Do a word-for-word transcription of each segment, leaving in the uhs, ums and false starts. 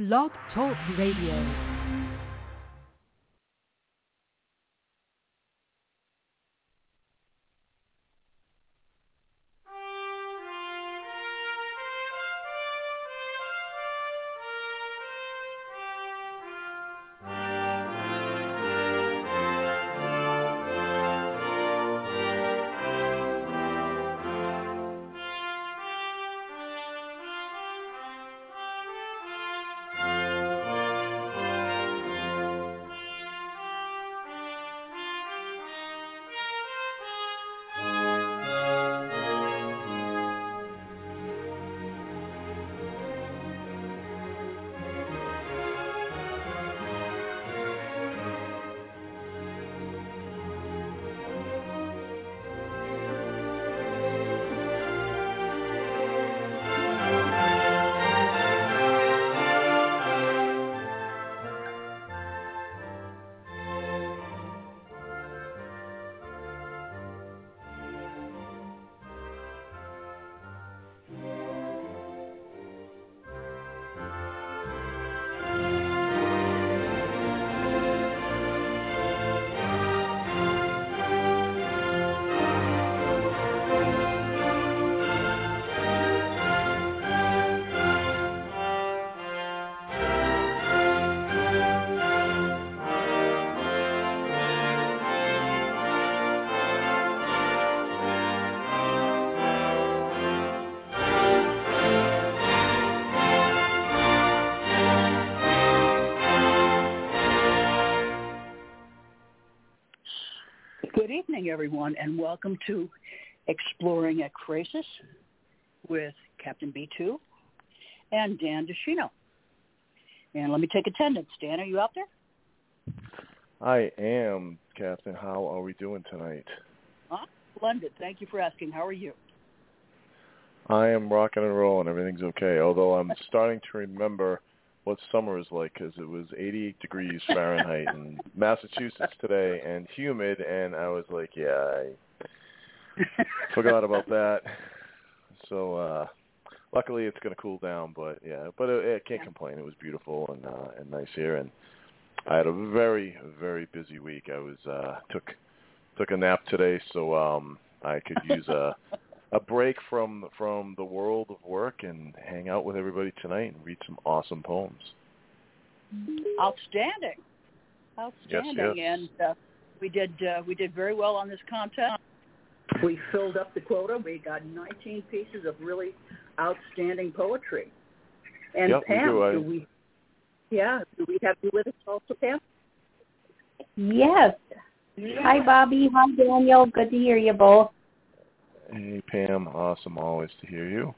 Blog Talk Radio. Good evening, everyone, and welcome to Exploring Ekphrasis with Captain B two and Dan DeShino. And let me take attendance. Dan, are you out there? I am, Captain. How are we doing tonight? Huh? Splendid. Thank you for asking. How are you? I am rocking and rolling. Everything's okay, although I'm starting to remember what summer is like, because it was eighty-eight degrees Fahrenheit in Massachusetts today and humid, and I was like, yeah, I forgot about that. So uh, luckily it's going to cool down, but yeah, but I, I can't complain. It was beautiful and uh, and nice here, and I had a very, very busy week. I was uh, took took a nap today, so um, I could use a a break from from the world of work and hang out with everybody tonight and read some awesome poems. Outstanding, outstanding, yes, yes. and uh, we did uh, we did very well on this contest. We filled up the quota. We got nineteen pieces of really outstanding poetry. And yep, Pam, we do. I... do we? Yeah, do we have you with us also, Pam? Yes. Yeah. Hi, Bobby. Hi, Daniel. Good to hear you both. Hey, Pam. Awesome. Always to hear you.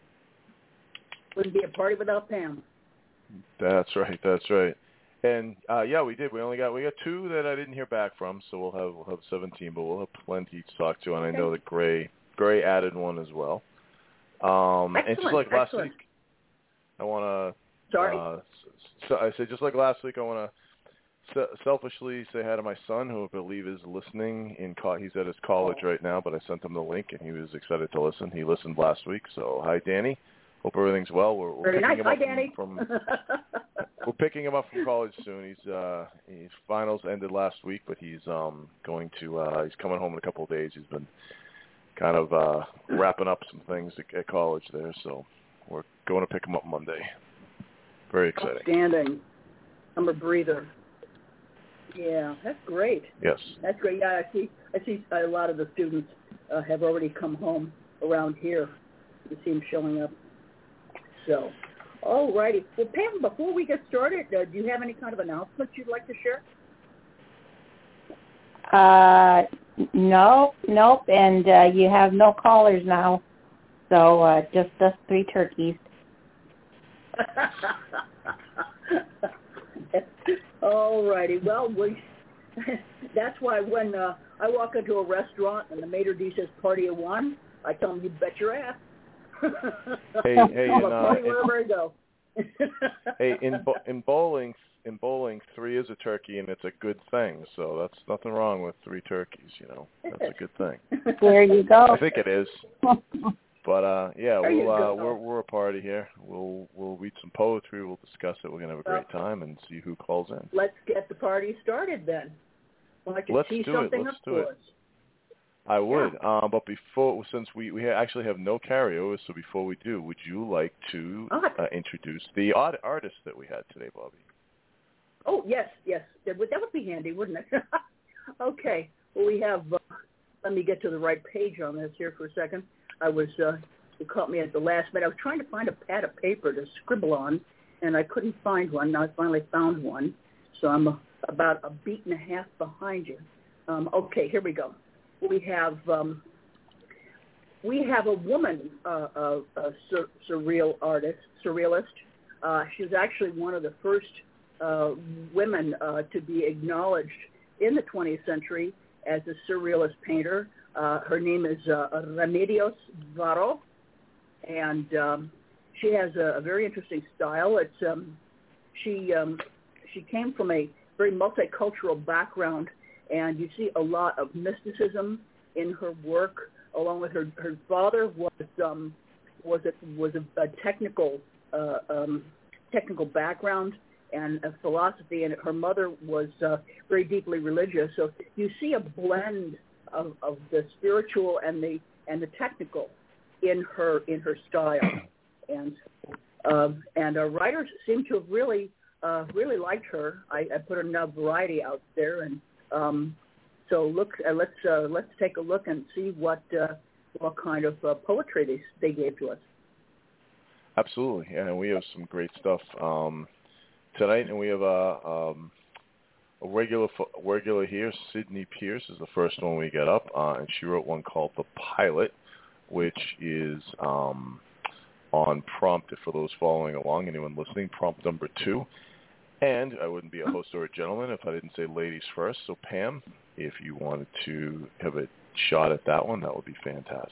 Wouldn't be a party without Pam. That's right. That's right. And uh, yeah, we did. We only got we got two that I didn't hear back from, so we'll have we'll have seventeen, but we'll have plenty to talk to. And okay. I know that Gray Gray added one as well. Um, excellent, and just like last excellent. week, I want to. Sorry. Uh, so I said just like last week, I want to selfishly say hi to my son, who I believe is listening. In co- he's at his college right now, but I sent him the link, and he was excited to listen. He listened last week, so hi, Danny. Hope everything's well. We're, we're Very picking nice. him Hi, up Danny. from, from we're picking him up from college soon. He's uh, his finals ended last week, but he's um going to uh, he's coming home in a couple of days. He's been kind of uh, wrapping up some things at, at college there, so we're going to pick him up Monday. Very exciting. Outstanding. I'm a breather. Yeah, that's great. Yes. That's great. Yeah, I see. I see a lot of the students uh, have already come home around here. You see them showing up. So, all righty. Well, Pam, before we get started, uh, do you have any kind of announcements you'd like to share? Uh, no, nope. And uh, you have no callers now, so uh, just us three turkeys. All righty. Well, we, that's why when uh, I walk into a restaurant and the maitre d' says party of one, I tell them, you bet your ass. hey, hey, I'm in, a uh, party in, wherever I go. hey, in bo- in bowling, in bowling, three is a turkey, and it's a good thing. So that's nothing wrong with three turkeys. You know, that's a good thing. There you go. I think it is. But uh, yeah, There we'll uh, you go. we're we're a party here. We'll we'll read some poetry. We'll discuss it. We're gonna have a great Uh, time and see who calls in. Let's get the party started then. Why don't you Let's tee do it. something Let's up do for it. us? I would, um, but before, since we, we actually have no carryovers, so before we do, would you like to Ah. uh, introduce the art- artist that we had today, Bobby? Oh, yes, yes. That would, that would be handy, wouldn't it? Okay. Well, we have, uh, let me get to the right page on this here for a second. I was, uh, it caught me at the last minute. I was trying to find a pad of paper to scribble on, and I couldn't find one. Now I finally found one, so I'm a, about a beat and a half behind you. Um, okay, here we go. We have um, we have a woman, uh, a, a sur- surreal artist, surrealist. Uh, she's actually one of the first uh, women uh, to be acknowledged in the twentieth century as a surrealist painter. Uh, her name is uh, Remedios Varo, and um, she has a, a very interesting style. It's um, she um, she came from a very multicultural background. And you see a lot of mysticism in her work, along with her. Her father was um, was a, was a, a technical uh, um, technical background and a philosophy, and her mother was uh, very deeply religious. So you see a blend of, of the spiritual and the and the technical in her in her style, and uh, and our writers seem to have really uh, really liked her. I, I put enough variety out there and. Um, so look, uh, let's uh, let's take a look and see what uh, what kind of uh, poetry they they gave to us. Absolutely, yeah, and we have some great stuff um, tonight, and we have a, um, a regular regular here. Sydney Pierce is the first one we get up, uh, and she wrote one called "The Pilot," which is um, on prompt for those following along. Anyone listening, prompt number two. And I wouldn't be a host or a gentleman if I didn't say ladies first. So, Pam, if you wanted to have a shot at that one, that would be fantastic.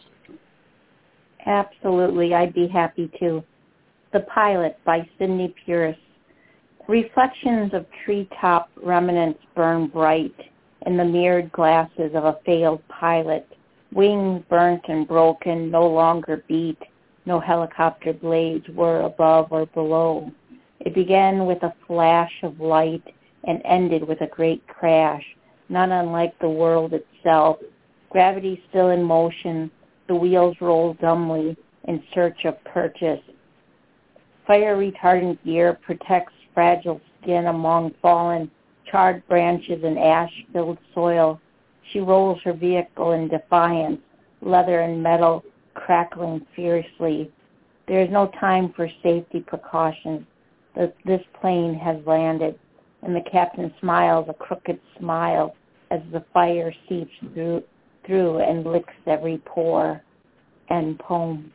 Absolutely. I'd be happy to. The Pilot by Sydney Pierce. Reflections of treetop remnants burn bright in the mirrored glasses of a failed pilot. Wings burnt and broken, no longer beat. No helicopter blades were above or below. It began with a flash of light and ended with a great crash, not unlike the world itself. Gravity still in motion, the wheels roll dumbly in search of purchase. Fire-retardant gear protects fragile skin among fallen, charred branches and ash-filled soil. She rolls her vehicle in defiance, leather and metal crackling fiercely. There is no time for safety precautions. This plane has landed, and the captain smiles a crooked smile as the fire seeps through, through and licks every pore. End poem.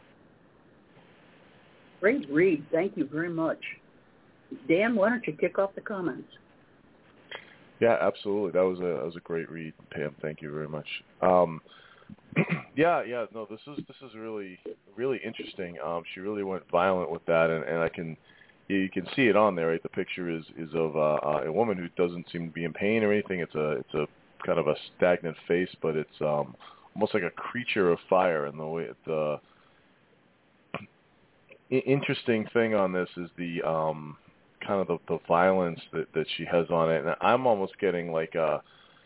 Great read. Thank you very much. Dan, why don't you kick off the comments? Yeah, absolutely. That was a that was a great read, Pam. Thank you very much. Um, yeah, yeah. No, this is this is really really interesting. Um, she really went violent with that, and, and I can. You can see it on there, right? The picture is, is of uh, uh, a woman who doesn't seem to be in pain or anything. It's a it's a kind of a stagnant face, but it's um, almost like a creature of fire. And the way the interesting thing on this is the um, kind of the, the violence that, that she has on it. And I'm almost getting like a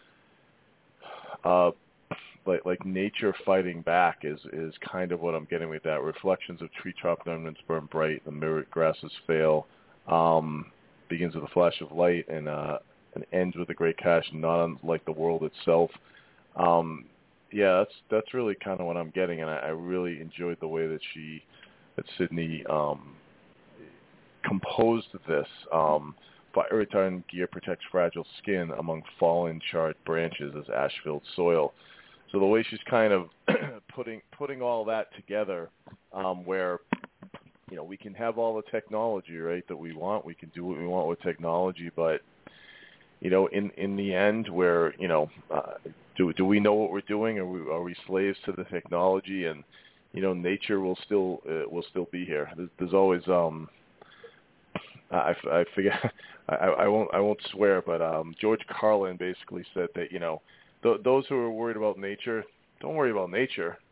uh, like like nature fighting back is is kind of what I'm getting with that. Reflections of treetop remnants burn bright, the mirrored grasses fail. Um, begins with a flash of light and uh, and ends with a great crash, not unlike the world itself. Um, yeah, that's that's really kind of what I'm getting, and I, I really enjoyed the way that she, that Sydney um, composed this. Um, Fire retardant gear protects fragile skin among fallen, charred branches as ash-filled soil. So the way she's kind of putting putting all that together, um, where you know we can have all the technology, right, that we want, we can do what we want with technology, but you know, in in the end, where you know, uh, do do we know what we're doing? Are we are we slaves to the technology? And you know, nature will still uh, will still be here. There's, there's always um, I, I forget, I, I won't I won't swear, but um, George Carlin basically said that you know. Those who are worried about nature, don't worry about nature.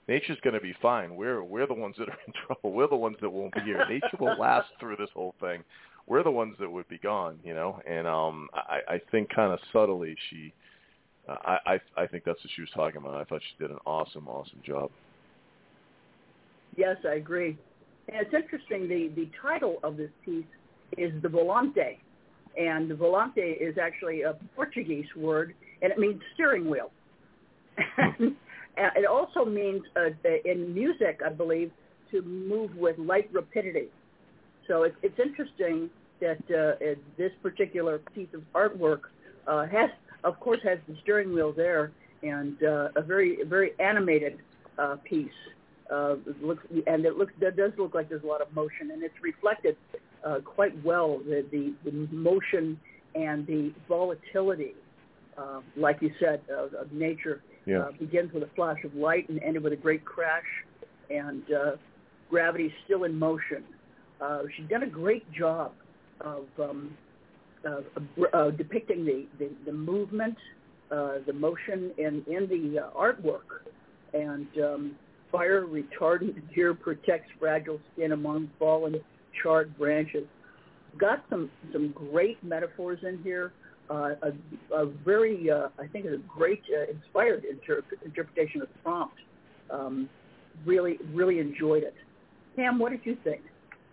nature's going to be fine. We're we're the ones that are in trouble. We're the ones that won't be here. Nature will last through this whole thing. We're the ones that would be gone, you know. And um, I, I think kind of subtly she, uh, I, I I think that's what she was talking about. I thought she did an awesome, awesome job. Yes, I agree. And it's interesting. The the title of this piece is the Volante, and the Volante is actually a Portuguese word, and it means steering wheel. And it also means, uh, in music, I believe, to move with light rapidity. So it's, it's interesting that uh, this particular piece of artwork uh, has, of course, has the steering wheel there, and uh, a very, very animated uh, piece. Uh, it looks, and it looks, that does look like there's a lot of motion, and it's reflected uh, quite well, the, the, the motion and the volatility, uh, like you said, uh, of nature. Yeah. Uh, begins with a flash of light and ended with a great crash, and uh, gravity's still in motion. Uh, she's done a great job of, um, of uh, depicting the, the, the movement, uh, the motion in, in the uh, artwork. And um, fire retardant gear protects fragile skin among fallen charred branches. Got some, some great metaphors in here. Uh, a, a very, uh, I think, a great, uh, inspired inter- interpretation of the prompt. Um, really, really enjoyed it. Pam, what did you think?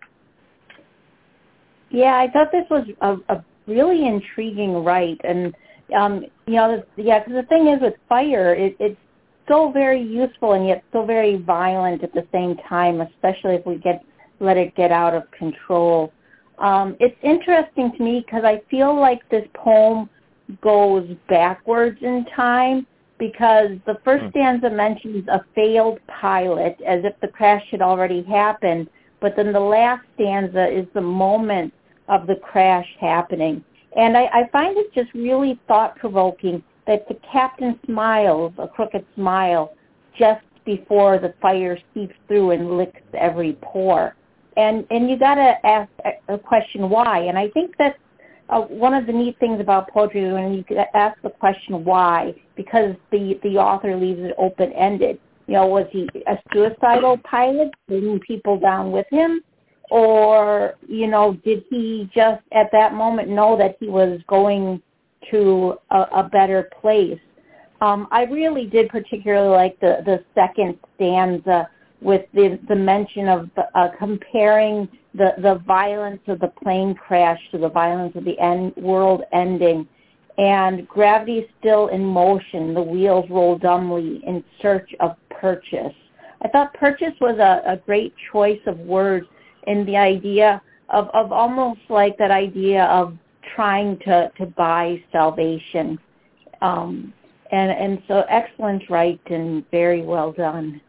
Yeah, I thought this was a, a really intriguing write, and um, you know, yeah, because the thing is with fire, it, it's so very useful and yet so very violent at the same time, especially if we get let it get out of control. Um, it's interesting to me because I feel like this poem goes backwards in time, because the first stanza mentions a failed pilot as if the crash had already happened, but then the last stanza is the moment of the crash happening. And I, I find it just really thought-provoking that the captain smiles, a crooked smile, just before the fire seeps through and licks every pore. And and you got to ask a question why. And I think that's uh, one of the neat things about poetry, when you ask the question why, because the, the author leaves it open-ended. You know, was he a suicidal pilot, bringing people down with him? Or, you know, did he just at that moment know that he was going to a, a better place? Um, I really did particularly like the, the second stanza, with the, the mention of uh, comparing the, the violence of the plane crash to the violence of the end, world ending. And gravity is still in motion. The wheels roll dumbly in search of purchase. I thought purchase was a, a great choice of words in the idea of, of almost like that idea of trying to, to buy salvation. Um, and, and so excellent write and very well done.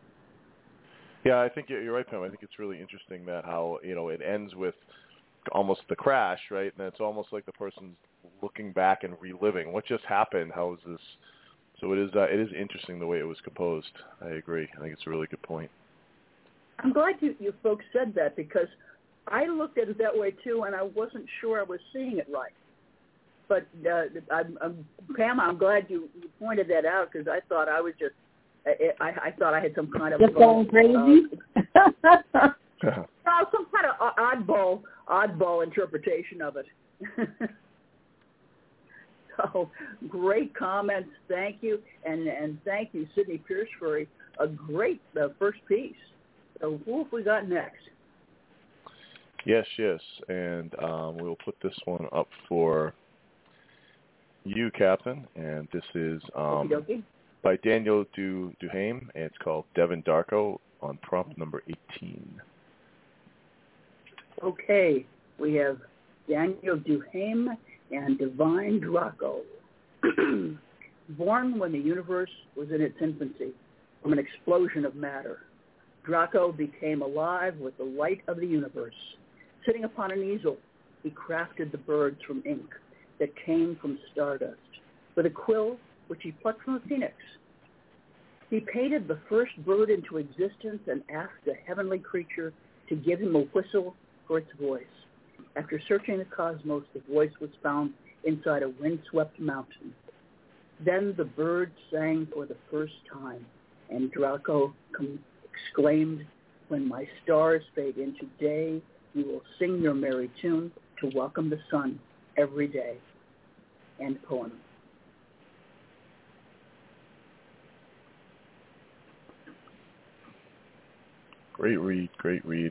Yeah, I think you're right, Pam. I think it's really interesting that how, you know, it ends with almost the crash, right? And it's almost like the person's looking back and reliving what just happened. How is this? So it is. Uh, it is interesting the way it was composed. I agree. I think it's a really good point. I'm glad you, you folks said that, because I looked at it that way too, and I wasn't sure I was seeing it right. But uh, I'm, I'm, Pam, I'm glad you, you pointed that out, because I thought I was just. I, I thought I had some kind of You're going crazy. Uh, uh, some kind of oddball, oddball interpretation of it. So great comments, thank you, and and thank you, Sydney Pierce, for a, a great uh, first piece. So who have we got next? Yes, yes, and um, we'll put this one up for you, Captain, and this is. Um, Okey-dokey. By Daniel Du Duhame, and it's called Devin Darko on prompt number eighteen. Okay, we have Daniel Duhame and Devin Darko. Born when the universe was in its infancy from an explosion of matter, Darko became alive with the light of the universe. Sitting upon an easel, he crafted the birds from ink that came from stardust, with a quill which he plucked from a phoenix. He painted the first bird into existence and asked a heavenly creature to give him a whistle for its voice. After searching the cosmos, the voice was found inside a windswept mountain. Then the bird sang for the first time. And Draco com- exclaimed, when my stars fade into day, you will sing your merry tune to welcome the sun every day. End poem. Great read, great read.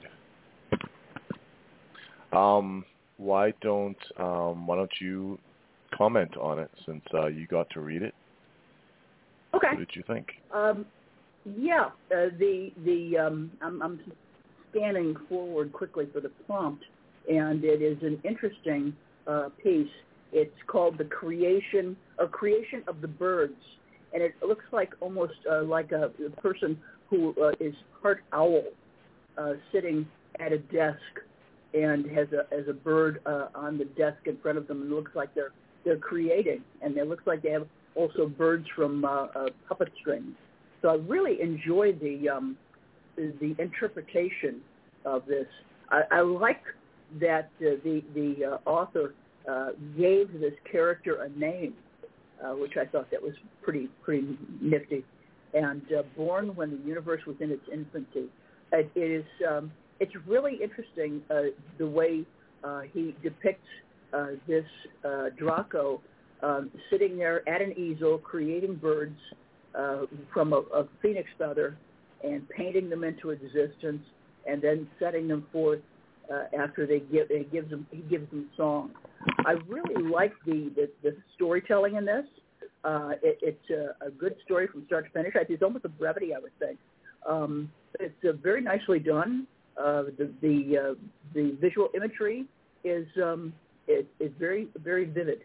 Um, why don't um, why don't you comment on it since uh, you got to read it? Okay. What did you think? Um, yeah, uh, the the um, I'm, I'm scanning forward quickly for the prompt, and it is an interesting uh, piece. It's called "The Creation" or "Creation of the Birds," and it looks like almost uh, like a, a person who uh, is part owl, uh, sitting at a desk and has a has a bird uh, on the desk in front of them, and it looks like they're they're creating, and it looks like they have also birds from uh, uh, puppet strings. So I really enjoyed the um, the, the interpretation of this. I, I like that uh, the the uh, author uh, gave this character a name, uh, which I thought that was pretty pretty nifty. And uh, born when the universe was in its infancy, it is um, it's really interesting uh, the way uh, he depicts uh, this uh, Draco um, sitting there at an easel creating birds uh, from a, a phoenix feather and painting them into existence, and then setting them forth uh, after they give he gives them he gives them song. I really like the, the the storytelling in this. Uh, it, it's a, a good story from start to finish. I think it's almost a brevity, I would think. Um, it's uh, very nicely done. Uh, the the, uh, the visual imagery is um, is, is very very vivid.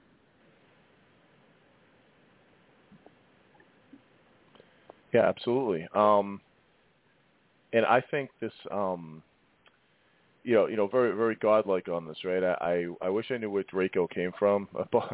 Yeah, absolutely. Um, and I think this, um, you know, you know, very very godlike on this, right? I I, I wish I knew where Draco came from.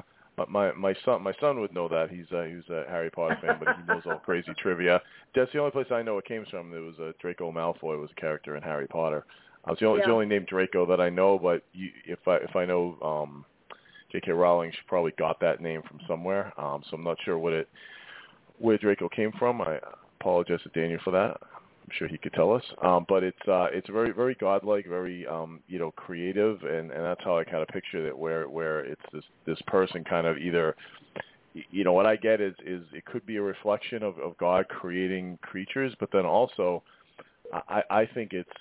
My my son my son would know that. He's a, he's a Harry Potter fan, but he knows all crazy trivia. That's the only place I know it came from. There was a Draco Malfoy was a character in Harry Potter. Uh, it's the only, Yeah. it's the only name Draco that I know. But you, if I if I know um, J K Rowling, she probably got that name from somewhere. Um, so I'm not sure what it where Draco came from. I apologize to Daniel for that. I'm sure he could tell us. Um, but it's uh, it's very very godlike, very um, you know creative, and, and that's how I kind of pictured it. Where where it's this this person kind of either, you know, what I get is is it could be a reflection of, of God creating creatures, but then also I, I think it's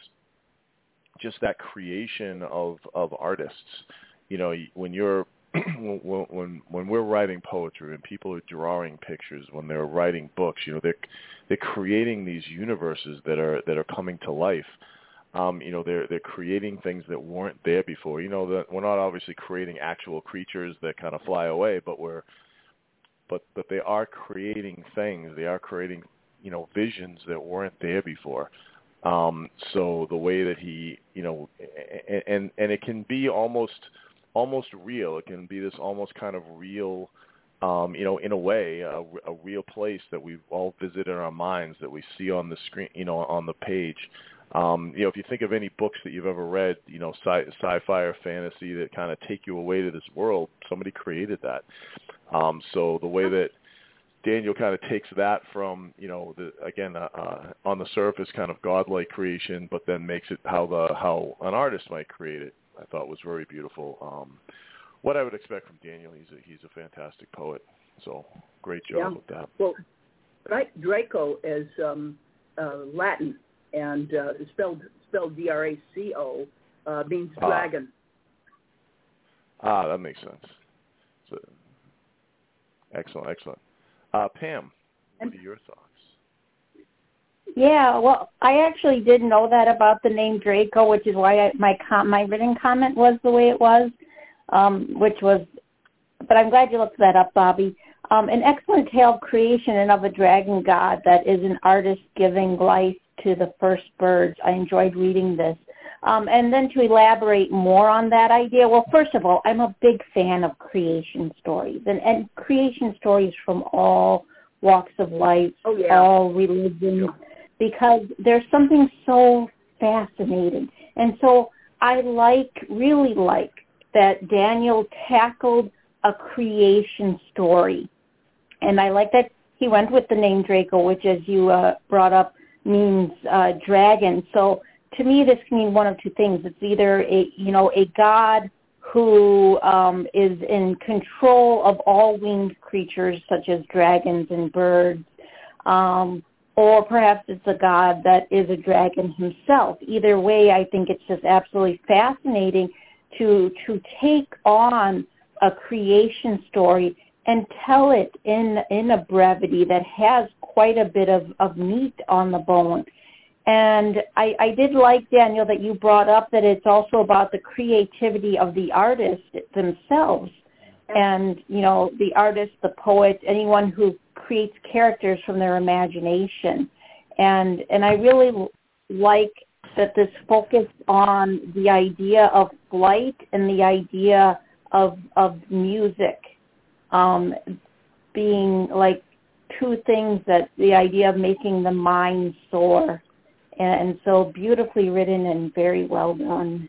just that creation of of artists. You know, when you're when, when when we're writing poetry and people are drawing pictures, when they're writing books, you know, they're they're creating these universes that are that are coming to life. Um, you know, they're they're creating things that weren't there before. You know, that we're not obviously creating actual creatures that kind of fly away, but we're but but they are creating things. They are creating, you know, visions that weren't there before. Um, so the way that he, you know, and and it can be almost almost real. It can be this almost kind of real, um, you know, in a way, a, a real place that we've all visited in our minds, that we see on the screen, you know, on the page. Um, you know, if you think of any books that you've ever read, you know, sci- sci-fi or fantasy that kind of take you away to this world, somebody created that. Um, so the way that Daniel kind of takes that from, you know, the, again, uh, uh, on the surface kind of godlike creation, but then makes it how the how an artist might create it, I thought was very beautiful. Um, what I would expect from Daniel, he's a, he's a fantastic poet. So great job Yeah. with that. Well, right, Draco is um, uh, Latin and uh, spelled spelled D R A C O, uh, means Ah. dragon. Ah, that makes sense. So, excellent, excellent. Uh, Pam, what are your thoughts? Yeah, well, I actually did know that about the name Draco, which is why I, my com- my written comment was the way it was, um, which was, but I'm glad you looked that up, Bobby. Um, an excellent tale of creation and of a dragon god that is an artist giving life to the first birds. I enjoyed reading this. Um, and then to elaborate more on that idea, well, first of all, I'm a big fan of creation stories, and, and creation stories from all walks of life, oh, yeah. all religions, Yep. because there's something so fascinating. And so I like, really like, that Daniel tackled a creation story. And I like that he went with the name Draco, which, as you uh, brought up, means uh, dragon. So to me, this can mean one of two things. It's either a you know a god who um, is in control of all winged creatures such as dragons and birds, um, or perhaps it's a god that is a dragon himself. Either way, I think it's just absolutely fascinating to to take on a creation story and tell it in in a brevity that has quite a bit of, of meat on the bone. And I, I did like, Daniel, that you brought up that it's also about the creativity of the artists themselves. And, you know, the artist, the poet, anyone who creates characters from their imagination. And and I really like that this focused on the idea of flight and the idea of of music um, being like two things, that the idea of making the mind soar. And, and so beautifully written and very well done.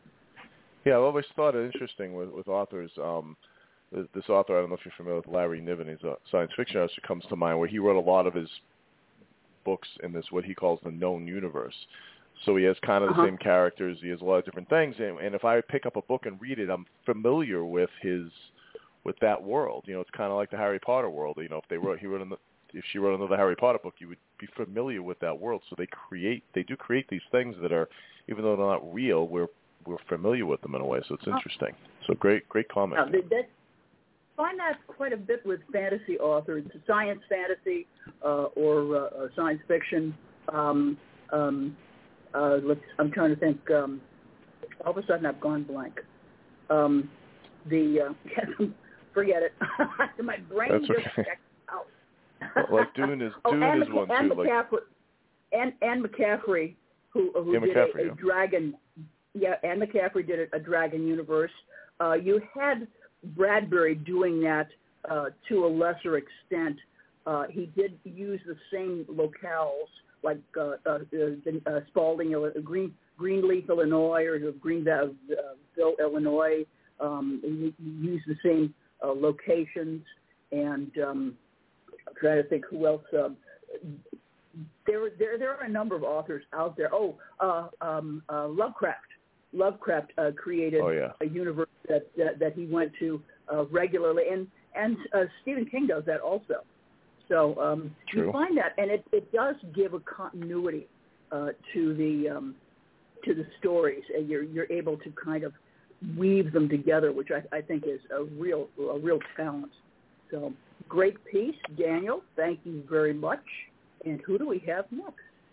Yeah, I've always thought it interesting with, with authors. Um, this author, I don't know if you're familiar with Larry Niven, he's a science fiction artist who comes to mind, where he wrote a lot of his books in this, what he calls the known universe. So he has kind of the uh-huh. same characters, he has a lot of different things, and, and if I pick up a book and read it, I'm familiar with his, with that world. You know, it's kind of like the Harry Potter world. You know, if they wrote, he wrote in the, if she wrote another Harry Potter book, you would be familiar with that world. So they create, they do create these things that are, even though they're not real, we're we're familiar with them in a way. So it's interesting. So great, great comment. Now, that, find that quite a bit with fantasy authors, science fantasy uh, or uh, science fiction. Um, um, uh, let's, I'm trying to think. Um, all of a sudden, I've gone blank. Um, the uh, forget it. My brain That's just okay. checked out. Like Dune is oh, Dune Anne is McC- one Anne too. Like McCaffrey, Anne, Anne McCaffrey, who who Anne did McCaffrey, a, a yeah. dragon. Yeah, Anne McCaffrey did a, a dragon universe. Uh, you had Bradbury doing that uh, to a lesser extent. Uh, he did use the same locales, like uh, uh, uh, Spalding, Green, Greenleaf, Illinois, or Greenville, uh, Illinois. Um, he, he used the same uh, locations, and um, I'm trying to think who else. Uh, there, there, there are a number of authors out there. Oh, uh, um, uh, Lovecraft. Lovecraft uh, created oh, yeah. a universe that, that that he went to uh, regularly, and and uh, Stephen King does that also. So um, you find that, and it, it does give a continuity uh, to the um, to the stories, and you're you're able to kind of weave them together, which I, I think is a real a real talent. So great piece, Daniel. Thank you very much. And who do we have next?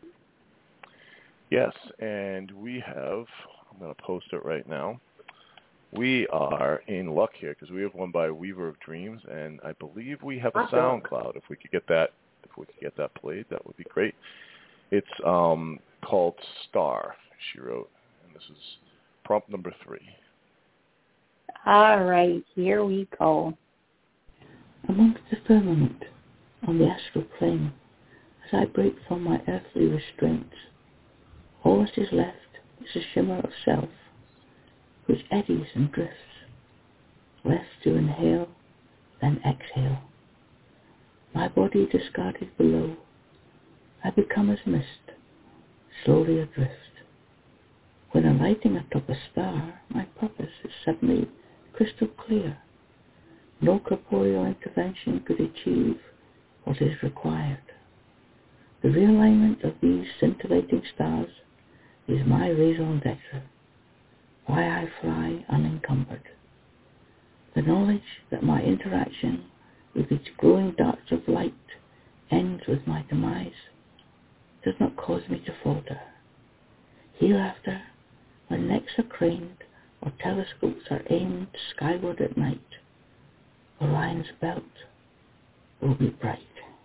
Yes, and we have, I'm going to post it right now. We are in luck here because we have one by Weaver of Dreams, and I believe we have a SoundCloud. If we could get that, if we could get that played, that would be great. It's um, called Star, she wrote, and this is prompt number three. All right, here we go. Amongst the firmament, on the astral plane, as I break from my earthly restraints, all that is left is a shimmer of self, which eddies and drifts, left to inhale, then exhale. My body discarded below, I become as mist, slowly adrift. When alighting atop a star, my purpose is suddenly crystal clear. No corporeal intervention could achieve what is required. The realignment of these scintillating stars is my raison d'etre, why I fly unencumbered. The knowledge that my interaction with its growing darts of light ends with my demise does not cause me to falter. Hereafter, when necks are craned or telescopes are aimed skyward at night, Orion's belt will be bright.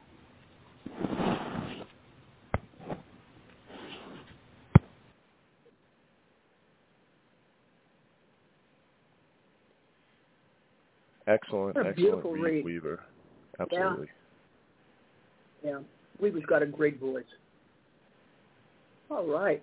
Excellent, what a excellent beautiful read, read. Weaver. Absolutely. Yeah. yeah, Weaver's got a great voice. All right.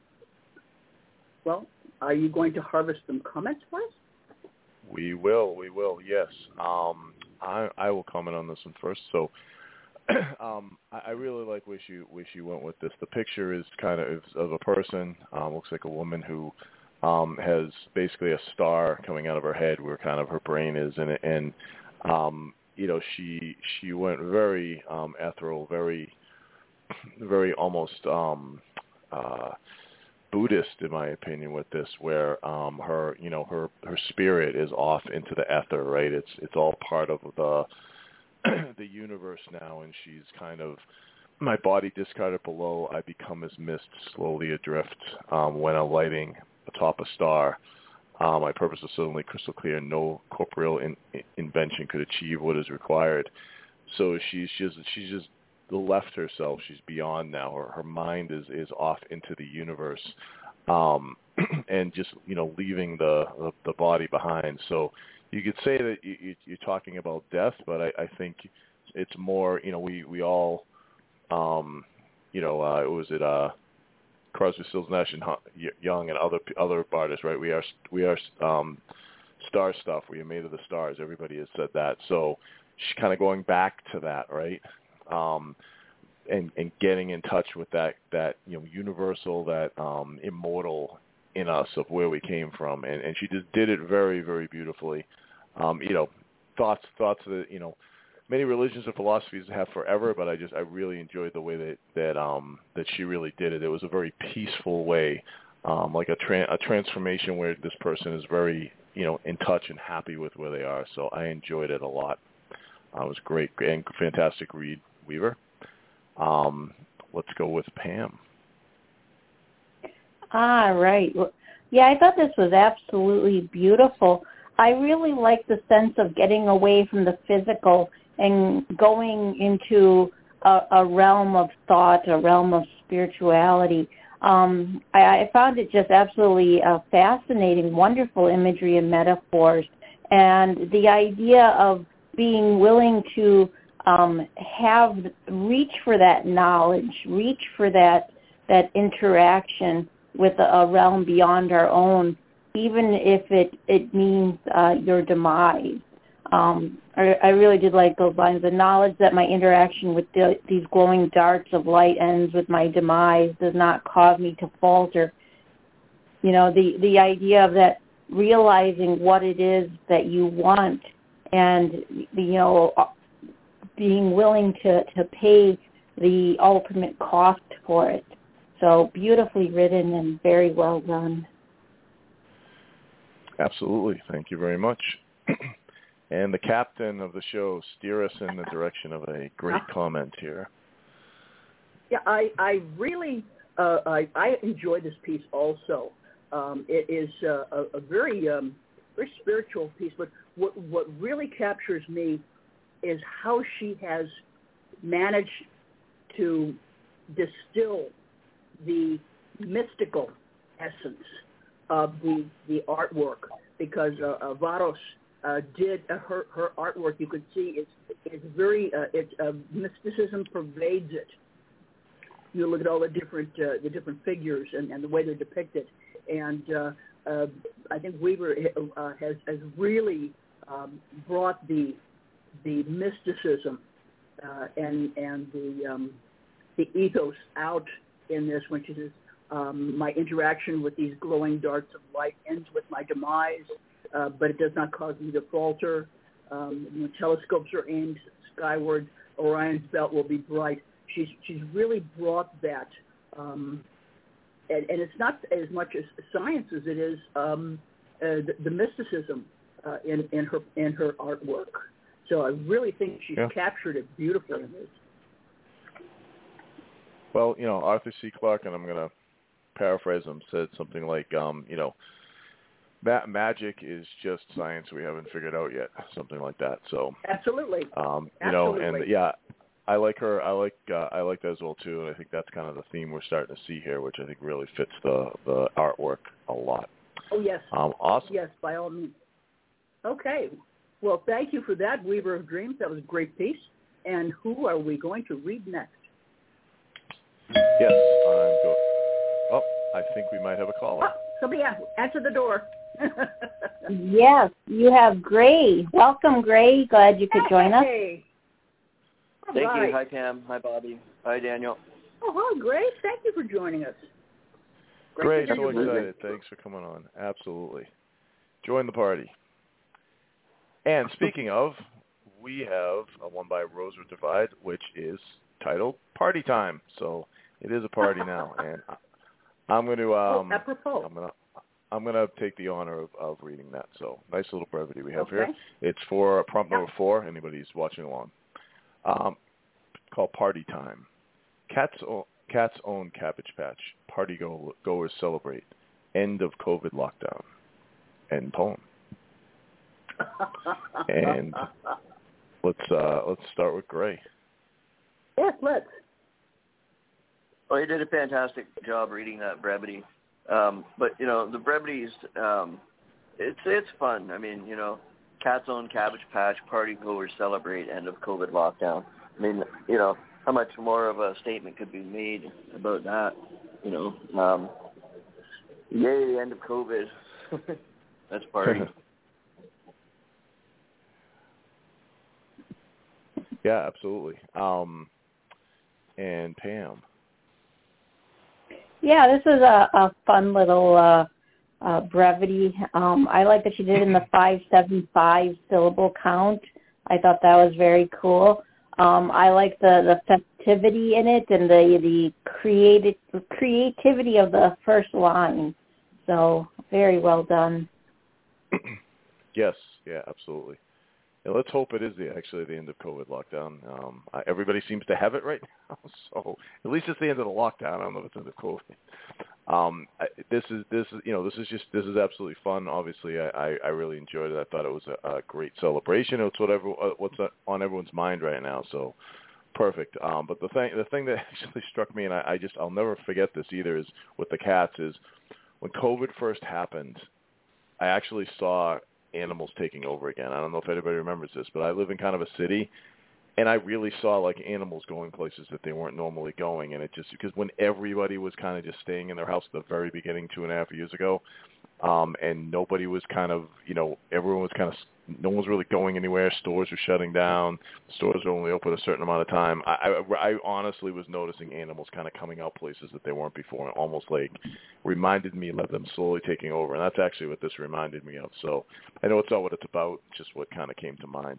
Well, are you going to harvest some comments for us? We will, we will, yes. Um, I, I will comment on this one first. So um, I, I really like where she where she went with this. The picture is kind of of a person. Um, looks like a woman who um, has basically a star coming out of her head, where kind of her brain is, and and um, you know she she went very um, ethereal, very very almost um, uh, Buddhist, in my opinion, with this, where um, her you know her her spirit is off into the ether, right? It's it's all part of the the universe now, and she's kind of, my body discarded below, I become as mist slowly adrift um, when alighting atop a star. Um, my purpose is suddenly crystal clear. No corporeal in, in, invention could achieve what is required. So she's just she's just left herself. She's beyond now. Her her mind is, is off into the universe, um, and just you know leaving the, the the body behind. So you could say that you, you're talking about death, but I, I think it's more, you know, we, we all, um, you know, uh, was it uh, Crosby, Stills, Nash and Young and other other artists, right? We are we are um, star stuff. We are made of the stars. Everybody has said that. So she's kind of going back to that, right? Um, and and getting in touch with that that you know universal, that um, immortal in us of where we came from, and, and she just did it very, very beautifully. Um, you know, thoughts, thoughts that, you know, many religions and philosophies have forever, but I just, I really enjoyed the way that, that, um, that she really did it. It was a very peaceful way, um, like a, tra- a transformation where this person is very, you know, in touch and happy with where they are. So I enjoyed it a lot. Uh, it was great and fantastic read, Weaver. Um, let's go with Pam. Ah, right. Yeah, I thought this was absolutely beautiful. I really like the sense of getting away from the physical and going into a, a realm of thought, a realm of spirituality. Um, I, I found it just absolutely uh, fascinating, wonderful imagery and metaphors, and the idea of being willing to um, have reach for that knowledge, reach for that that interaction with a, a realm beyond our own, even if it, it means uh, your demise. Um, I, I really did like those lines. The knowledge that my interaction with the, these glowing darts of light ends with my demise does not cause me to falter. You know, the, the idea of that, realizing what it is that you want and, you know, being willing to, to pay the ultimate cost for it. So beautifully written and very well done. Absolutely. Thank you very much. And the captain of the show, steer us in the direction of a great comment here. Yeah, I, I really uh, I, I enjoy this piece also. Um, it is uh, a, a very um, very spiritual piece, but what what really captures me is how she has managed to distill the mystical essence of the the artwork, because uh, uh, Varos uh, did uh, her her artwork. You could see it's it's very uh, it's uh, mysticism pervades it. You look at all the different uh, the different figures and, and the way they're depicted, and uh, uh, I think Weaver uh, has has really um, brought the the mysticism uh, and and the um, the ethos out in this, when she says, um, my interaction with these glowing darts of light ends with my demise, uh, but it does not cause me to falter. Um, when telescopes are aimed skyward, Orion's belt will be bright. She's she's really brought that, um, and, and it's not as much as science as it is um, uh, the, the mysticism uh, in in her in her artwork. So I really think she's yeah. captured it beautifully in this. Well, you know, Arthur C. Clarke, and I'm going to paraphrase him, said something like, um, you know, ma- magic is just science we haven't figured out yet, something like that. So absolutely, um, you absolutely. know, and yeah, I like her. I like uh, I like that as well too, and I think that's kind of the theme we're starting to see here, which I think really fits the the artwork a lot. Oh yes, um, awesome. Yes, by all means. Okay, well, thank you for that, Weaver of Dreams. That was a great piece. And who are we going to read next? Yes, I'm go. Oh, I think we might have a caller. Oh, somebody answer the door. Yes, you have Gray. Welcome, Gray. Glad you could join us. Hey. Thank right. you. Hi, Pam. Hi, Bobby. Hi, Daniel. Oh, hi, Grace. Thank you for joining us. Great. Great So to excited. Thanks for coming on. Absolutely. Join the party. And speaking of, we have a one by Rosa Divide, which is titled Party Time. So it is a party now. And I'm going to um, oh, apropos. I'm going to I'm going to take the honor of, of reading that. So nice little brevity we have Okay. here. It's for prompt Yep. number four. Anybody who's watching along. Um, called Party Time. Cats o- cats own Cabbage Patch. Party go- goers celebrate. End of COVID lockdown. End poem. And let's uh, let's start with Gray. Yes, let's. Well, you did a fantastic job reading that brevity. Um, but, you know, the brevity is, um, it's, it's fun. I mean, you know, cats own Cabbage Patch, party goers celebrate, end of COVID lockdown. I mean, you know, how much more of a statement could be made about that, you know? Um, yay, end of COVID. That's party. Yeah, absolutely. Um, and Pam. Yeah, this is a, a fun little uh, uh, brevity. Um, I like that she did it in the five seven five syllable count. I thought that was very cool. Um, I like the, the festivity in it and the the creative creativity of the first line. So very well done. Yes, yeah, absolutely. And let's hope it is the actually the end of COVID lockdown. Um, I, everybody seems to have it right now, so at least it's the end of the lockdown. I don't know if it's the end of COVID. Um, I, this is this is you know this is just this is absolutely fun. Obviously, I, I, I really enjoyed it. I thought it was a, a great celebration. It's whatever uh, what's on everyone's mind right now. So perfect. Um, but the thing the thing that actually struck me, and I, I just I'll never forget this either, is with the cats is when COVID first happened, I actually saw animals taking over again. I don't know if anybody remembers this, but I live in kind of a city, and I really saw like animals going places that they weren't normally going, and it just because when everybody was kind of just staying in their house at the very beginning two and a half years ago, um, and nobody was kind of, you know, everyone was kind of, no one was really going anywhere. Stores were shutting down. Stores were only open a certain amount of time. I, I, I honestly was noticing animals kind of coming out places that they weren't before, and almost like reminded me of them slowly taking over. And that's actually what this reminded me of. So I know it's not what it's about, just what kind of came to mind.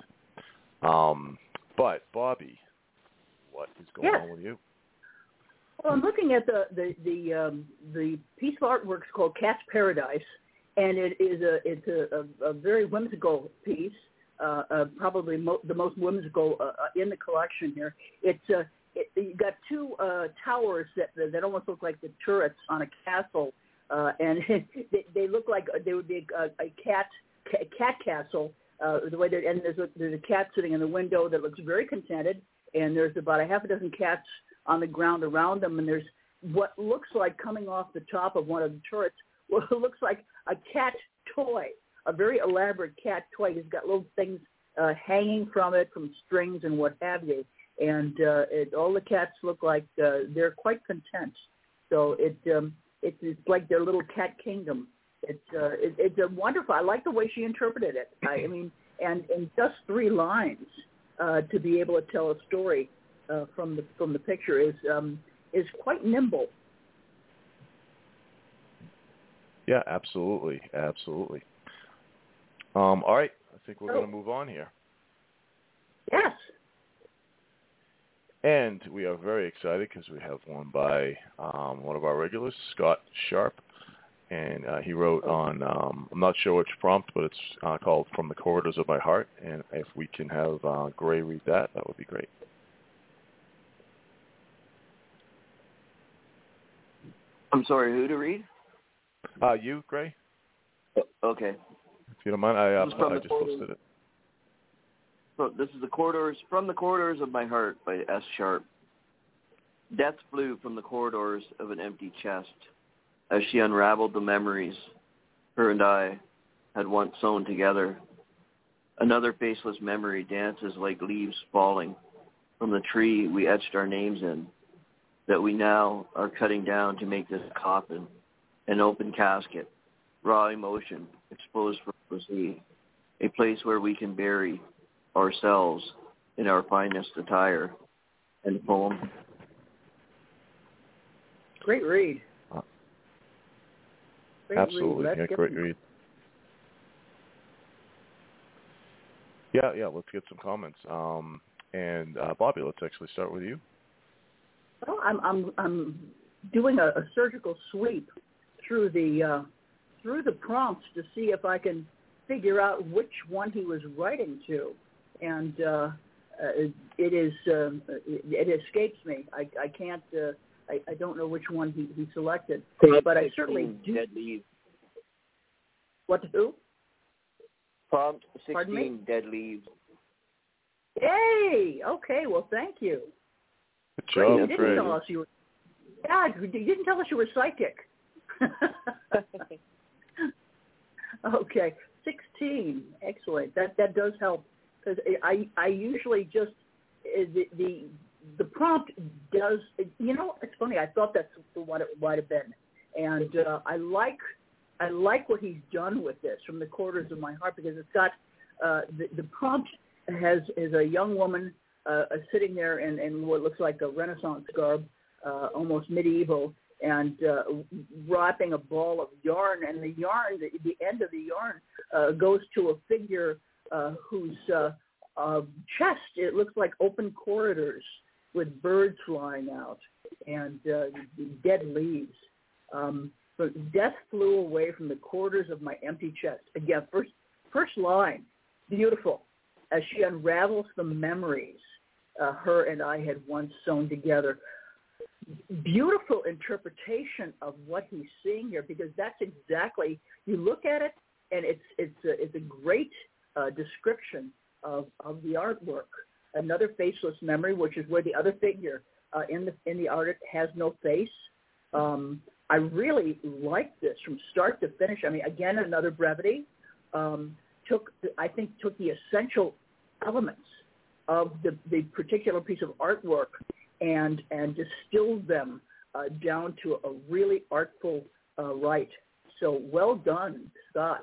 Um, but Bobby, what is going Yes. on with you? Well, I'm looking at the the the, um, the piece of artwork called Cat's Paradise, and it is a it's a, a, a very whimsical piece, uh, uh, probably mo- the most whimsical uh, in the collection here. It's uh, it, you got two uh, towers that that almost look like the turrets on a castle, uh, and they, they look like they would be a, a cat a cat castle. Uh, the way that and there's a, there's a cat sitting in the window that looks very contented, and there's about a half a dozen cats on the ground around them, and there's what looks like coming off the top of one of the turrets, what looks like a cat toy, a very elaborate cat toy. He's got little things uh, hanging from it, from strings and what have you, and uh, it, all the cats look like uh, they're quite content. So it um, it's, it's like their little cat kingdom. It's uh, it, it's a wonderful. I like the way she interpreted it. I, I mean, and in just three lines uh, to be able to tell a story. Uh, from the from the picture is um, is quite nimble. Yeah, absolutely, absolutely. Um, all right, I think we're Oh. going to move on here. Yes. And we are very excited because we have one by um, one of our regulars, Scott Sharp, and uh, he wrote on um, I'm not sure which prompt, but it's uh, called "From the Corridors of My Heart." And if we can have uh, Gray read that, that would be great. I'm sorry, who to read? Uh, you, Gray? Okay. If you don't mind, I, uh, This is from I the just corridors. posted it. So this is the corridors from the corridors of my heart by S. Sharp. Death flew from the corridors of an empty chest as she unraveled the memories her and I had once sewn together. Another faceless memory dances like leaves falling from the tree we etched our names in, that we now are cutting down to make this coffin, an open casket, raw emotion, exposed for proceed, a place where we can bury ourselves in our finest attire, in the poem. Great read. Uh, great absolutely, read. yeah, Let's great get... read. Yeah, yeah. Let's get some comments. Um, and uh, Bobby, let's actually start with you. Well, I'm I'm I'm doing a, a surgical sweep through the uh, through the prompts to see if I can figure out which one he was writing to, and uh, uh, it, it is uh, it, it escapes me. I I can't uh, I, I don't know which one he, he selected, but I certainly do. Dead leaves. What to do? Prompt Pardon me? sixteen, dead leaves. Hey, okay. Well, thank you. Good Great. job, You didn't Trey. tell us you were. Yeah, you didn't tell us you were psychic. Okay, sixteen. Excellent. That that does help because I I usually just the the the prompt does. You know, it's funny. I thought that's what it might have been, and uh, I like I like what he's done with this from the corners of my heart because it's got uh, the the prompt has is a young woman uh, sitting there in, in what looks like a Renaissance garb, uh, almost medieval. And uh, wrapping a ball of yarn, and the yarn, the, the end of the yarn, uh, goes to a figure uh, whose uh, uh, chest, it looks like open corridors with birds flying out and uh, dead leaves. Um, but death flew away from the corridors of my empty chest. Again, first, first line, beautiful, as she unravels the memories uh, her and I had once sewn together. Beautiful interpretation of what he's seeing here, because that's exactly, you look at it and it's it's a, it's a great uh, description of, of the artwork. Another faceless memory, which is where the other figure uh, in the in the art has no face. Um, I really like this from start to finish. I mean, again, another brevity. Um, took I think took the essential elements of the, the particular piece of artwork and and distilled them uh, down to a really artful uh, write. So well done, Scott.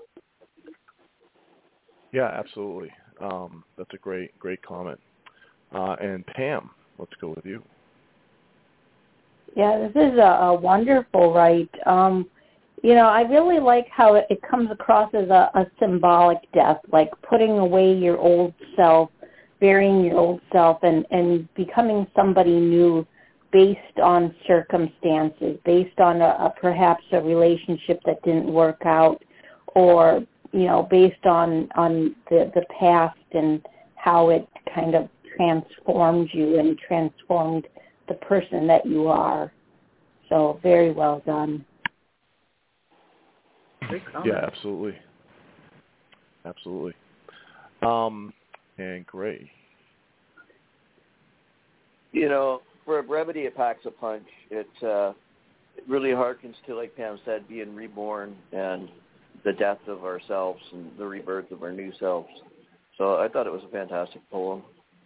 Yeah, absolutely. Um, that's a great, great comment. Uh, and Pam, let's go with you. Yeah, this is a, a wonderful write. Um, you know, I really like how it, it comes across as a, a symbolic death, like putting away your old self, burying your old self, and, and becoming somebody new based on circumstances, based on a, a perhaps a relationship that didn't work out, or, you know, based on, on the, the past and how it kind of transformed you and transformed the person that you are. So very well done. Yeah, absolutely. Absolutely. Um, and Gray. You know, for a brevity, it packs a punch. It, uh, it really harkens to, like Pam said, being reborn and the death of ourselves and the rebirth of our new selves. So I thought it was a fantastic poem.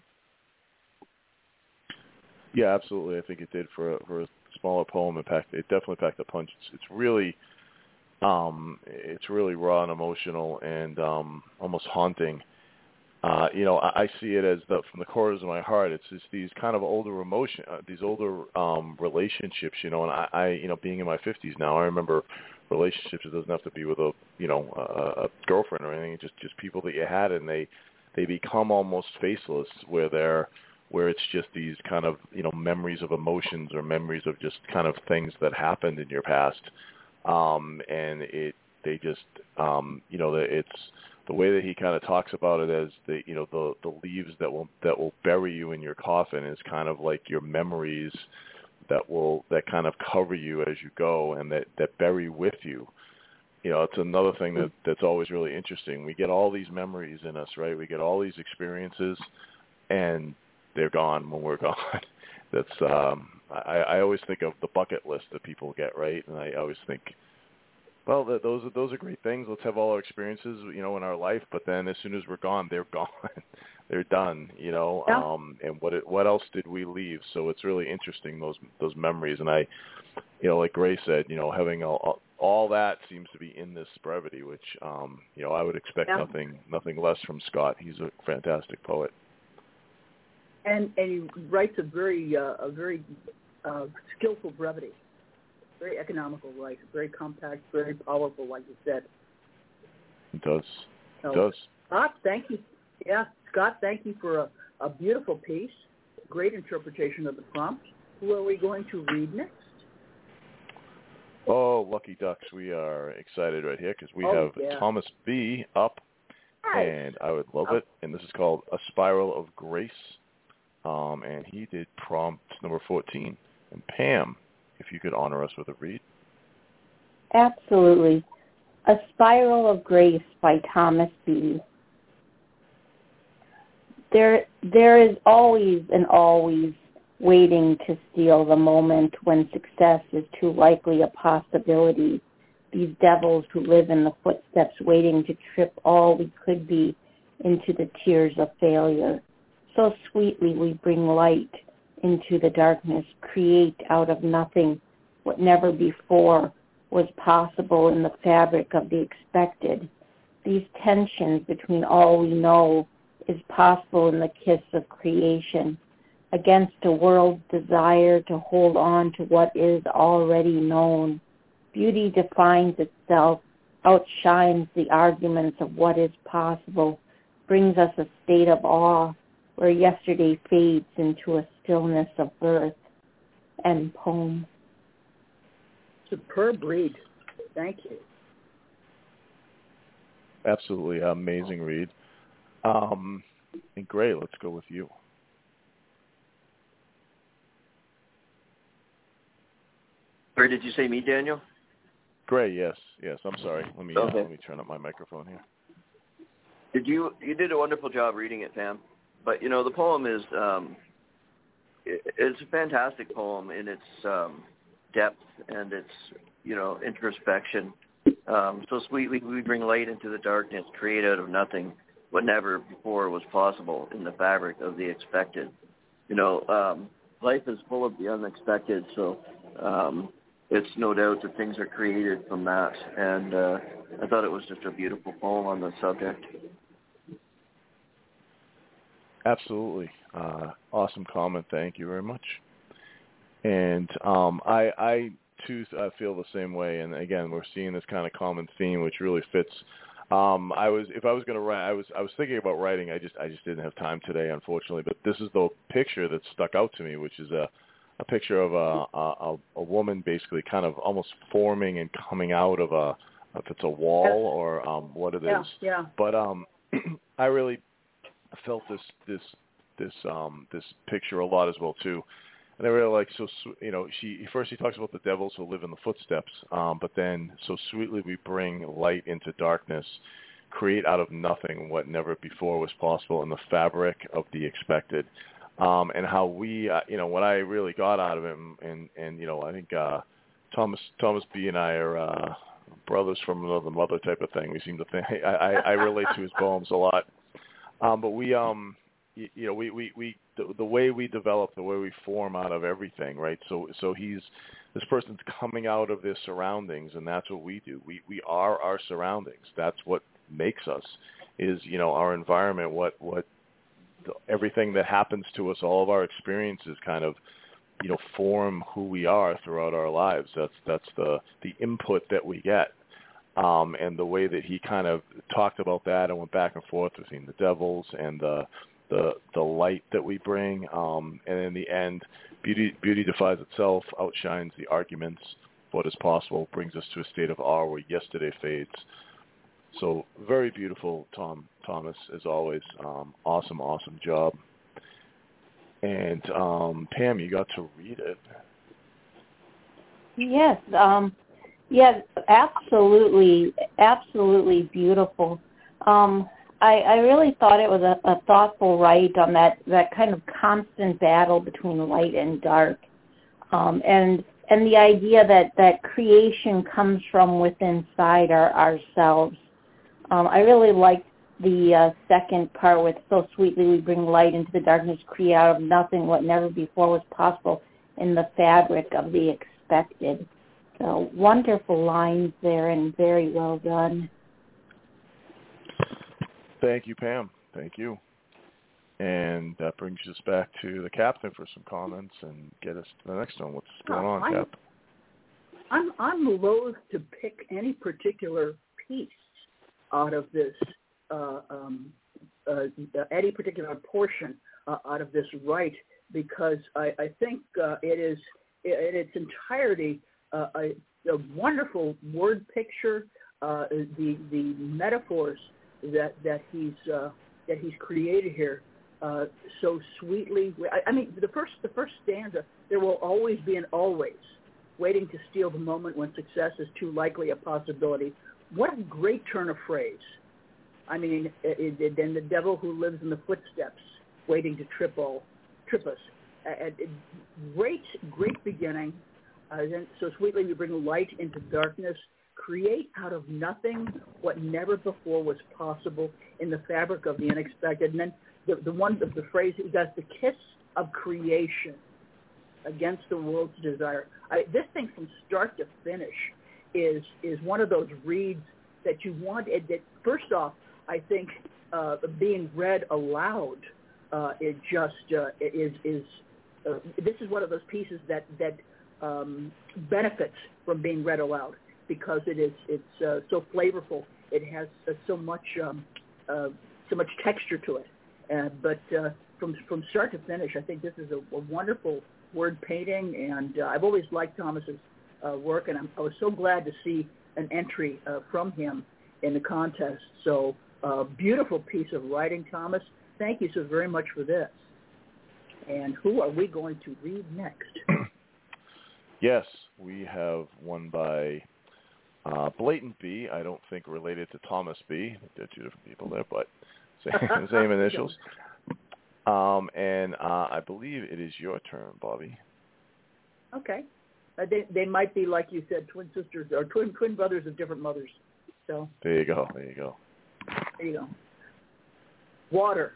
Yeah, absolutely. I think it did for a, for a smaller poem. It packed. It definitely packed a punch. It's, it's really, um, it's really raw and emotional and um, almost haunting. Uh, you know, I, I see it as the, from the corners of my heart. It's just these kind of older emotion, uh, these older um, relationships. You know, and I, I, you know, being in my fifties now, I remember relationships. It doesn't have to be with a, you know, a, a girlfriend or anything. Just, just people that you had, and they, they become almost faceless, where they're, where it's just these kind of, you know, memories of emotions or memories of just kind of things that happened in your past, um, and it, they just, um, you know, it's. The way that he kind of talks about it as the, you know, the, the leaves that will that will bury you in your coffin is kind of like your memories that will that kind of cover you as you go and that, that bury with you. You know, it's another thing that, that's always really interesting. We get all these memories in us, right? We get all these experiences, and they're gone when we're gone. That's um, I, I always think of the bucket list that people get, right? And I always think, well, those are those are great things. Let's have all our experiences, you know, in our life. But then, as soon as we're gone, they're gone. They're done, you know. Yeah. Um, and what it, what else did we leave? So it's really interesting, those those memories. And I, you know, like Gray said, you know, having all, all that seems to be in this brevity, which, um, you know, I would expect yeah. nothing nothing less from Scott. He's a fantastic poet. And and he writes a very uh, a very uh, skillful brevity, very economical write, very compact, very powerful, like you said. It does. So, It does. Scott, thank you. Yeah, Scott, thank you for a, a beautiful piece, great interpretation of the prompt. Who are we going to read next? Oh, lucky ducks! We are excited right here because we oh, have yeah. Thomas B. up, Nice. and I would love Oh. it. And this is called A Spiral of Grace, um, and he did prompt number fourteen. And Pam, if you could honor us with a read. Absolutely. A Spiral of Grace by Thomas B. There, there is always and always waiting to steal the moment when success is too likely a possibility. These devils who live in the footsteps waiting to trip all we could be into the tears of failure. So sweetly we bring light into the darkness, create out of nothing what never before was possible in the fabric of the expected. These tensions between all we know is possible in the kiss of creation, against a world's desire to hold on to what is already known. Beauty defines itself, outshines the arguments of what is possible, brings us a state of awe where yesterday fades into a stillness of birth. End poem. Superb read. Thank you. Absolutely amazing read. Um, and great, let's go with you. Or did you say me, Daniel? Great, yes, yes. I'm sorry. Let me uh, Okay. let me turn up my microphone here. Did you? You did a wonderful job reading it, Pam. But you know, the poem is um, it, it's a fantastic poem in its um, depth and its you know introspection. Um, so sweetly we bring light into the darkness, create out of nothing what never before was possible in the fabric of the expected. You know, um, life is full of the unexpected, so um, it's no doubt that things are created from that. And uh, I thought it was just a beautiful poem on the subject. Absolutely. Uh, awesome comment. Thank you very much. And um, I, I, too, I feel the same way. And, again, we're seeing this kind of common theme, which really fits. Um, I was, if I was going to write, I was, I was thinking about writing. I just, I just didn't have time today, unfortunately. But this is the picture that stuck out to me, which is a, a picture of a, a, a woman basically kind of almost forming and coming out of a, if it's a wall or um, what it yeah, is. Yeah. But um, I really felt this, this, this, um, this picture a lot as well too. And I really like, so, you know, she, first he talks about the devils who live in the footsteps, um, but then so sweetly we bring light into darkness, create out of nothing what never before was possible in the fabric of the expected. Um, and how we, uh, you know, what I really got out of it, and, and, and you know, I think uh, Thomas Thomas B. and I are uh, brothers from another mother type of thing. We seem to think, I, I, I relate to his poems a lot. Um, but we, um, you, you know, we, we, we the, the way we develop, the way we form out of everything, right? So so he's, this person's coming out of their surroundings, and that's what we do. We we are our surroundings. That's what makes us, is, you know, our environment, what, what, the, everything that happens to us, all of our experiences kind of, you know, form who we are throughout our lives. That's, that's the, the input that we get. Um, and the way that he kind of talked about that and went back and forth between the devils and the the the light that we bring, um, and in the end, beauty beauty defies itself, outshines the arguments. What is possible brings us to a state of awe where yesterday fades. So very beautiful, Tom Thomas, as always. Um, awesome, awesome job. And um, Pam, you got to read it. Yes, um, yes, absolutely, absolutely beautiful. Um, I, I really thought it was a, a thoughtful write on that, that kind of constant battle between light and dark, um, and and the idea that, that creation comes from within inside our, ourselves. Um, I really liked the uh, second part with so sweetly we bring light into the darkness, create out of nothing what never before was possible in the fabric of the expected. So wonderful lines there and very well done. Thank you, Pam. Thank you. And that brings us back to the captain for some comments and get us to the next one. What's going on, I'm, Cap? I'm I'm loath to pick any particular piece out of this, uh, um, uh, any particular portion uh, out of this rite, because I, I think uh, it is in its entirety uh, a, a wonderful word picture. Uh, the the metaphors that that he's uh, that he's created here uh, so sweetly. I, I mean, the first the first stanza: there will always be an always, waiting to steal the moment when success is too likely a possibility. What a great turn of phrase! I mean, it, it, and the devil who lives in the footsteps, waiting to trip all, trip us. Uh, it, great, great beginning. Uh, then so sweetly we bring light into darkness. Create out of nothing what never before was possible in the fabric of the unexpected. And then the, the one, the, the phrase, he does the kiss of creation against the world's desire. I, this thing from start to finish is is one of those reads that you want. It, that first off, I think uh, being read aloud uh, it just uh, is is uh, this is one of those pieces that that um, benefits from being read aloud, because it is it's uh, so flavorful. It has uh, so much um, uh, so much texture to it. Uh, but uh, from from start to finish, I think this is a, a wonderful word painting, and uh, I've always liked Thomas's uh, work, and I'm, I was so glad to see an entry uh, from him in the contest. So uh, beautiful piece of writing, Thomas. Thank you so very much for this. And who are we going to read next? Yes, we have one by uh, Blatant B. I don't think related to Thomas B. They're two different people there, but same, same initials. Um, and uh, I believe it is your turn, Bobby. Okay. Uh, they they might be, like you said, twin sisters or twin twin brothers of different mothers. So there you go. There you go. There you go. Water.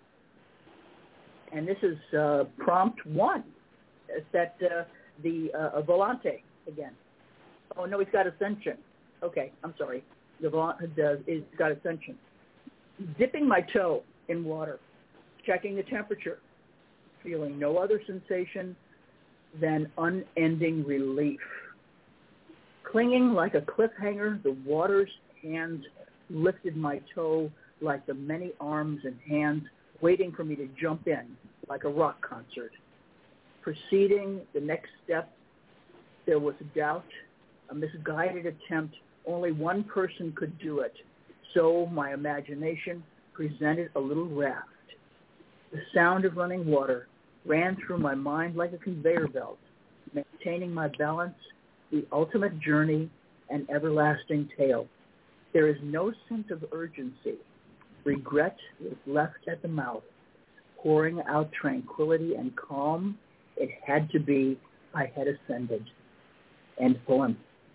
And this is uh, prompt one. It's that uh, the uh, Volante again. Oh no, he's got Ascension. Okay, I'm sorry. The Volante does is got Ascension. Dipping my toe in water, checking the temperature, feeling no other sensation than unending relief. Clinging like a cliffhanger, the water's hands lifted my toe like the many arms and hands waiting for me to jump in like a rock concert. Proceeding the next step, there was a doubt, a misguided attempt. Only one person could do it. So my imagination presented a little raft. The sound of running water ran through my mind like a conveyor belt, maintaining my balance, the ultimate journey, and everlasting tale. There is no sense of urgency. Regret was left at the mouth, pouring out tranquility and calm. It had to be. I had ascended. End poem.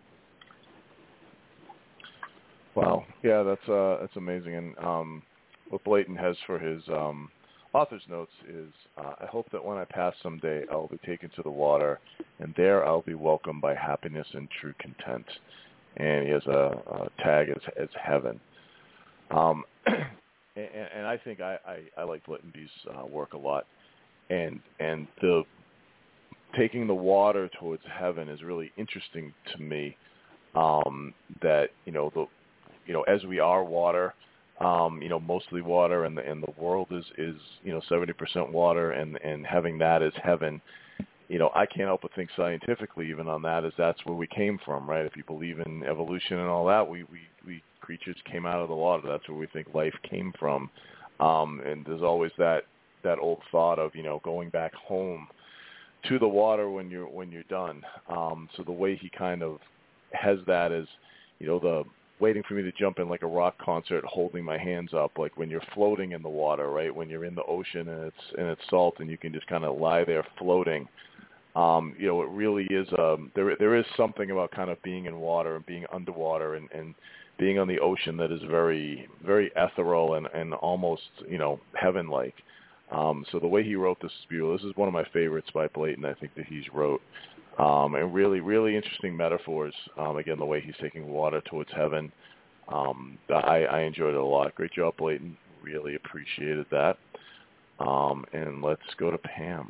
Wow. Yeah, that's uh, that's amazing. And um, what Blatant has for his um, author's notes is, uh, I hope that when I pass someday, I'll be taken to the water, and there I'll be welcomed by happiness and true content. And he has a, a tag as, as heaven. Um, and, and I think I, I, I like Blatant B's uh, work a lot. And and the taking the water towards heaven is really interesting to me. Um, that you know the you know as we are water, um, you know mostly water, and the and the world is is you know seventy percent water, and and having that as heaven. You know, I can't help but think scientifically even on that, is that's where we came from, right? If you believe in evolution and all that, we, we, we creatures came out of the water. That's where we think life came from. Um, and there's always that, that old thought of, you know, going back home to the water when you're, when you're done. Um, so the way he kind of has that is, you know, the waiting for me to jump in like a rock concert, holding my hands up, like when you're floating in the water, right? When you're in the ocean and it's, and it's salt and you can just kind of lie there floating. Um, you know, it really is, um, there there is something about kind of being in water and being underwater and, and being on the ocean that is very, very ethereal and, and almost, you know, heaven-like. Um, so the way he wrote this is beautiful. This is one of my favorites by Blatant, I think, that he's wrote. Um, and really, really interesting metaphors. Um, again, the way he's taking water towards heaven. Um, I, I enjoyed it a lot. Great job, Blatant. Really appreciated that. Um, and let's go to Pam.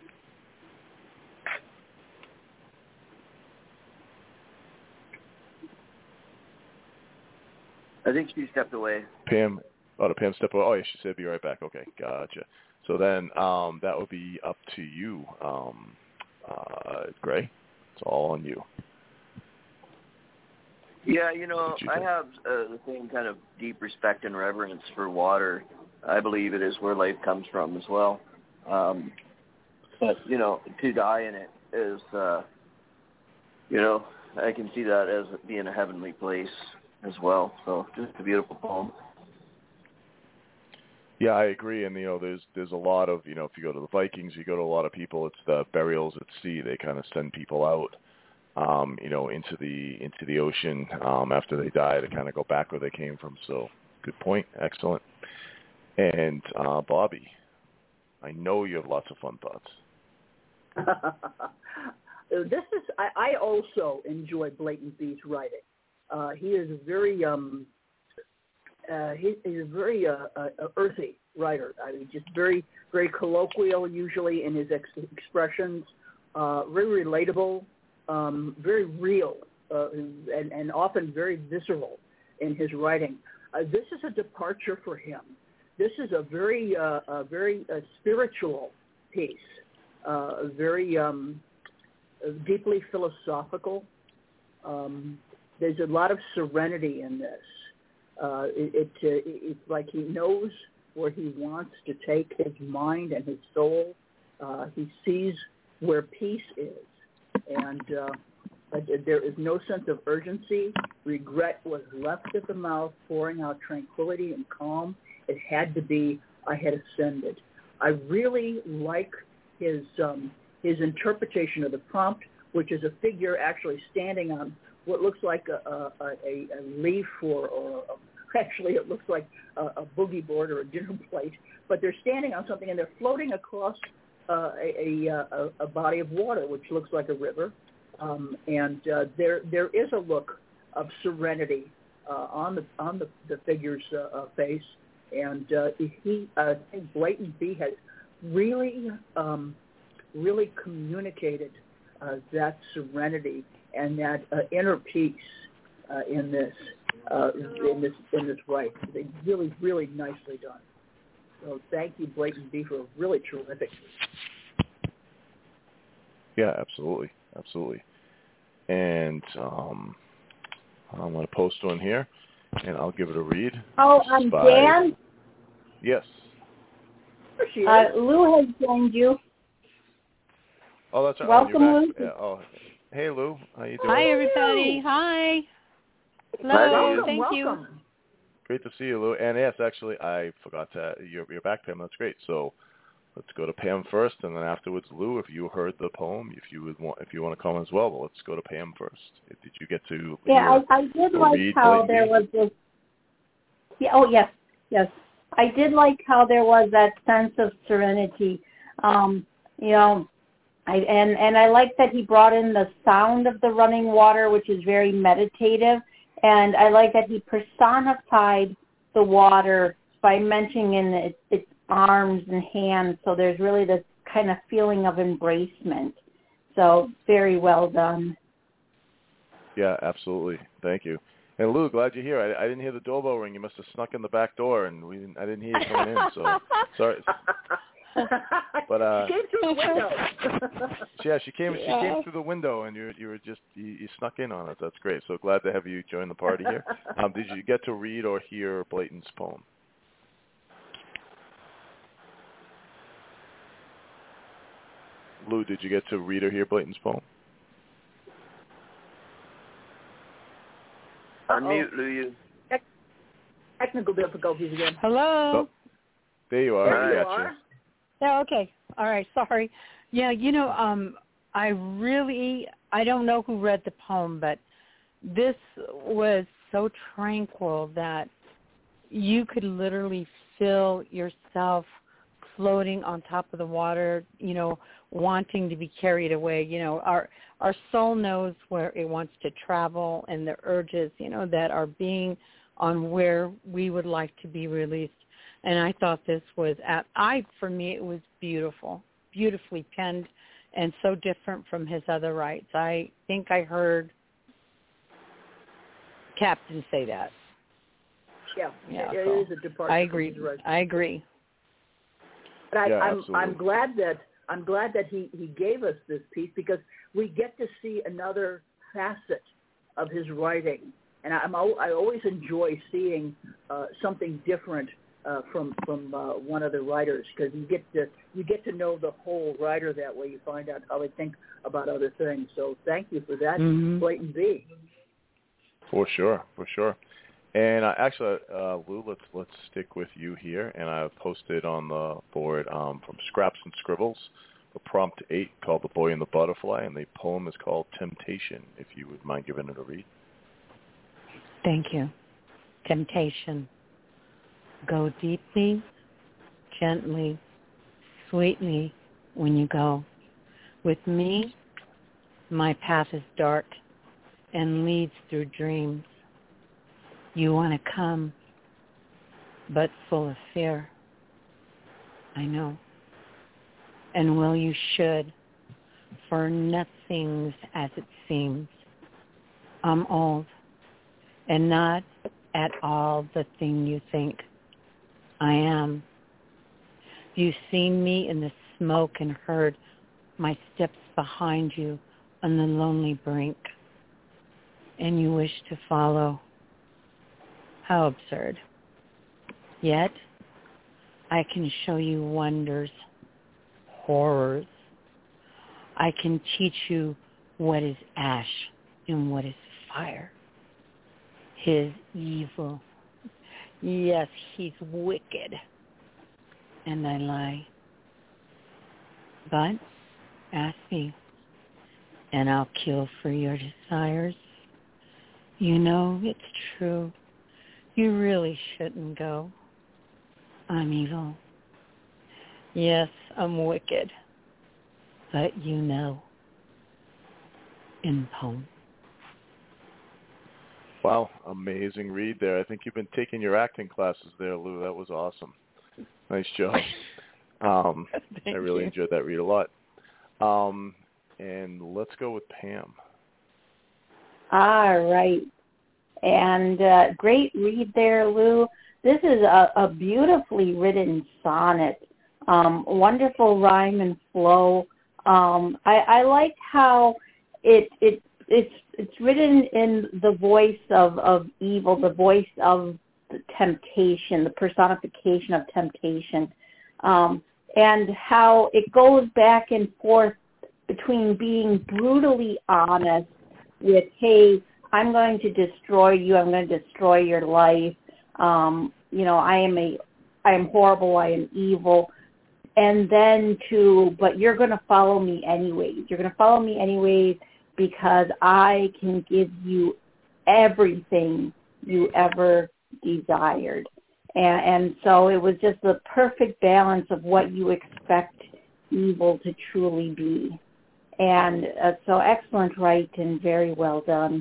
I think she stepped away. Pam, oh, the Pam stepped away. Oh, yeah, she said be right back. Okay, gotcha. So then um, that would be up to you, um, uh, Gray. It's all on you. Yeah, you know, you I think? have uh, the same kind of deep respect and reverence for water. I believe it is where life comes from as well. Um, but, you know, to die in it is, uh, you know, I can see that as being a heavenly place as well. So just a beautiful poem. Yeah, I agree. And, you know, there's there's a lot of, you know, if you go to the Vikings, you go to a lot of people, it's the burials at sea. They kind of send people out, um, you know, into the into the ocean um, after they die to kind of go back where they came from. So good point. Excellent. And uh, Bobby, I know you have lots of fun thoughts. This is, I, I also enjoy Blatant B's writing. Uh, he is a very, um, uh, he, he's a very uh, uh, earthy writer. I mean, just very, very colloquial usually in his ex- expressions, uh, very relatable, um, very real, uh, and, and often very visceral in his writing. Uh, this is a departure for him. This is a very, uh, a very uh, spiritual piece, uh, very um, deeply philosophical. Um, there's a lot of serenity in this. Uh, it, it, uh, it's like he knows where he wants to take his mind and his soul. Uh, he sees where peace is, and uh, there is no sense of urgency. Regret was left at the mouth, pouring out tranquility and calm. It had to be, I had ascended. I really like his um, his interpretation of the prompt, which is a figure actually standing on what looks like a, a, a, a leaf or, or a, actually it looks like a, a boogie board or a dinner plate, but they're standing on something and they're floating across uh, a, a, a body of water, which looks like a river. Um, and uh, there there is a look of serenity uh, on the on the, the figure's uh, uh, face. And uh, he, uh, I think Blatant B has really, um, really communicated uh, that serenity and that uh, inner peace uh, in this, uh, in this, in this right. They really, really nicely done. So thank you, Blatant B, for a really terrific. Yeah, absolutely, absolutely. And um, I'm going to post one here. And I'll give it a read. Oh, um, by... Dan? Yes. Uh, Lou has joined you. Oh, that's right. Welcome, oh, Lou. Yeah. Oh, hey, Lou. How you doing? Hi, everybody. Hi. Hello. Welcome, Thank welcome. you. Great to see you, Lou. And yes, actually, I forgot to. You're, you're back, Pam. That's great. So let's go to Pam first, and then afterwards, Lou. If you heard the poem, if you would want, if you want to come as well, but let's go to Pam first. Did you get to? Yeah, hear, I, I did like how there was this. Yeah. Oh, yes, yes. I did like how there was that sense of serenity. Um, you know, I and and I like that he brought in the sound of the running water, which is very meditative, and I like that he personified the water by mentioning in its, its arms and hands. So there's really this kind of feeling of embracement. So very well done. Yeah, absolutely. Thank you. And Lou, glad you're here. I, I didn't hear the doorbell ring. You must have snuck in the back door, and we didn't, I didn't hear you coming in. So sorry. But uh, she came through the window. yeah, she came. Yeah. She came through the window, and you you were just you, you snuck in on us. That's great. So glad to have you join the party here. Um, did you get to read or hear Blayton's poem? Lou, did you get to read or hear Blayton's poem? Unmute, Lou. You. Technical difficulties again. Hello. Oh, there you are. There we you got are. Yeah, okay. All right. Sorry. Yeah, you know, um, I really, I don't know who read the poem, but this was so tranquil that you could literally feel yourself floating on top of the water, you know, wanting to be carried away. You know, our our soul knows where it wants to travel, and the urges, you know, that are being on where we would like to be released. And I thought this was, at, I for me, it was beautiful, beautifully penned, and so different from his other rights. I think I heard Captain say that. Yeah, yeah it so is a departure. I agree. I agree. But I, yeah, I'm absolutely. I'm glad that I'm glad that he, he gave us this piece, because we get to see another facet of his writing, and I'm I always enjoy seeing uh, something different uh, from from uh, one of the writers, because you get to you get to know the whole writer that way. You find out how they think about other things. So thank you for that, mm-hmm. Blatant B. For sure, for sure. And uh, actually, uh, Lou, let's let's stick with you here. And I posted on the board um, from Scraps and Scribbles, a prompt eight called "The Boy and the Butterfly," and the poem is called "Temptation." If you would mind giving it a read. Thank you. Temptation. Go deeply, gently, sweetly when you go. With me, my path is dark and leads through dreams. You want to come, but full of fear. I know. And well, you should, for nothing's as it seems. I'm old, and not at all the thing you think I am. You've seen me in the smoke and heard my steps behind you on the lonely brink, and you wish to follow. How absurd. Yet, I can show you wonders, horrors. I can teach you what is ash and what is fire. His evil. Yes, he's wicked. And I lie. But ask me, and I'll kill for your desires. You know it's true. You really shouldn't go. I'm evil. Yes, I'm wicked. But you know. In poem. Wow, amazing read there. I think you've been taking your acting classes there, Lou. That was awesome. Nice job. Um, I really you. enjoyed that read a lot. Um, and let's go with Pam. All right. And uh, great read there, Lou. This is a, a beautifully written sonnet. Um, wonderful rhyme and flow. Um, I, I like how it it it's it's written in the voice of, of evil, the voice of the temptation, the personification of temptation, um, and how it goes back and forth between being brutally honest with, hey, I'm going to destroy you. I'm going to destroy your life. Um, you know, I am a, I am horrible. I am evil. And then to, but you're going to follow me anyways. You're going to follow me anyways because I can give you everything you ever desired. And, and so it was just the perfect balance of what you expect evil to truly be. And uh, so excellent right and very well done.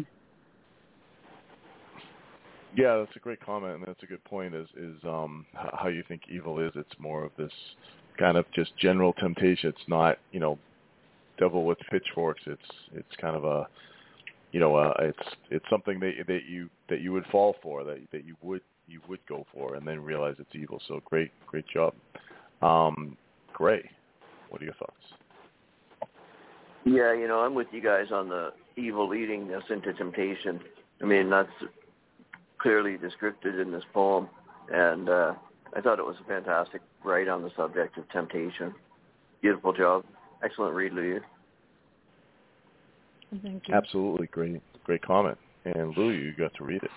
Yeah, that's a great comment, and that's a good point, is, is um, how you think evil is. It's more of this kind of just general temptation. It's not, you know, devil with pitchforks. It's it's kind of a, you know, uh, it's it's something that that you that you would fall for, that that you would you would go for, and then realize it's evil. So great, great job. Um, Gray, what are your thoughts? Yeah, you know, I'm with you guys on the evil leading us into temptation. I mean, that's clearly described in this poem, and uh, I thought it was a fantastic write on the subject of temptation. Beautiful job. Excellent read, Lou. Thank you. Absolutely, great, great comment. And Lou, you got to read it.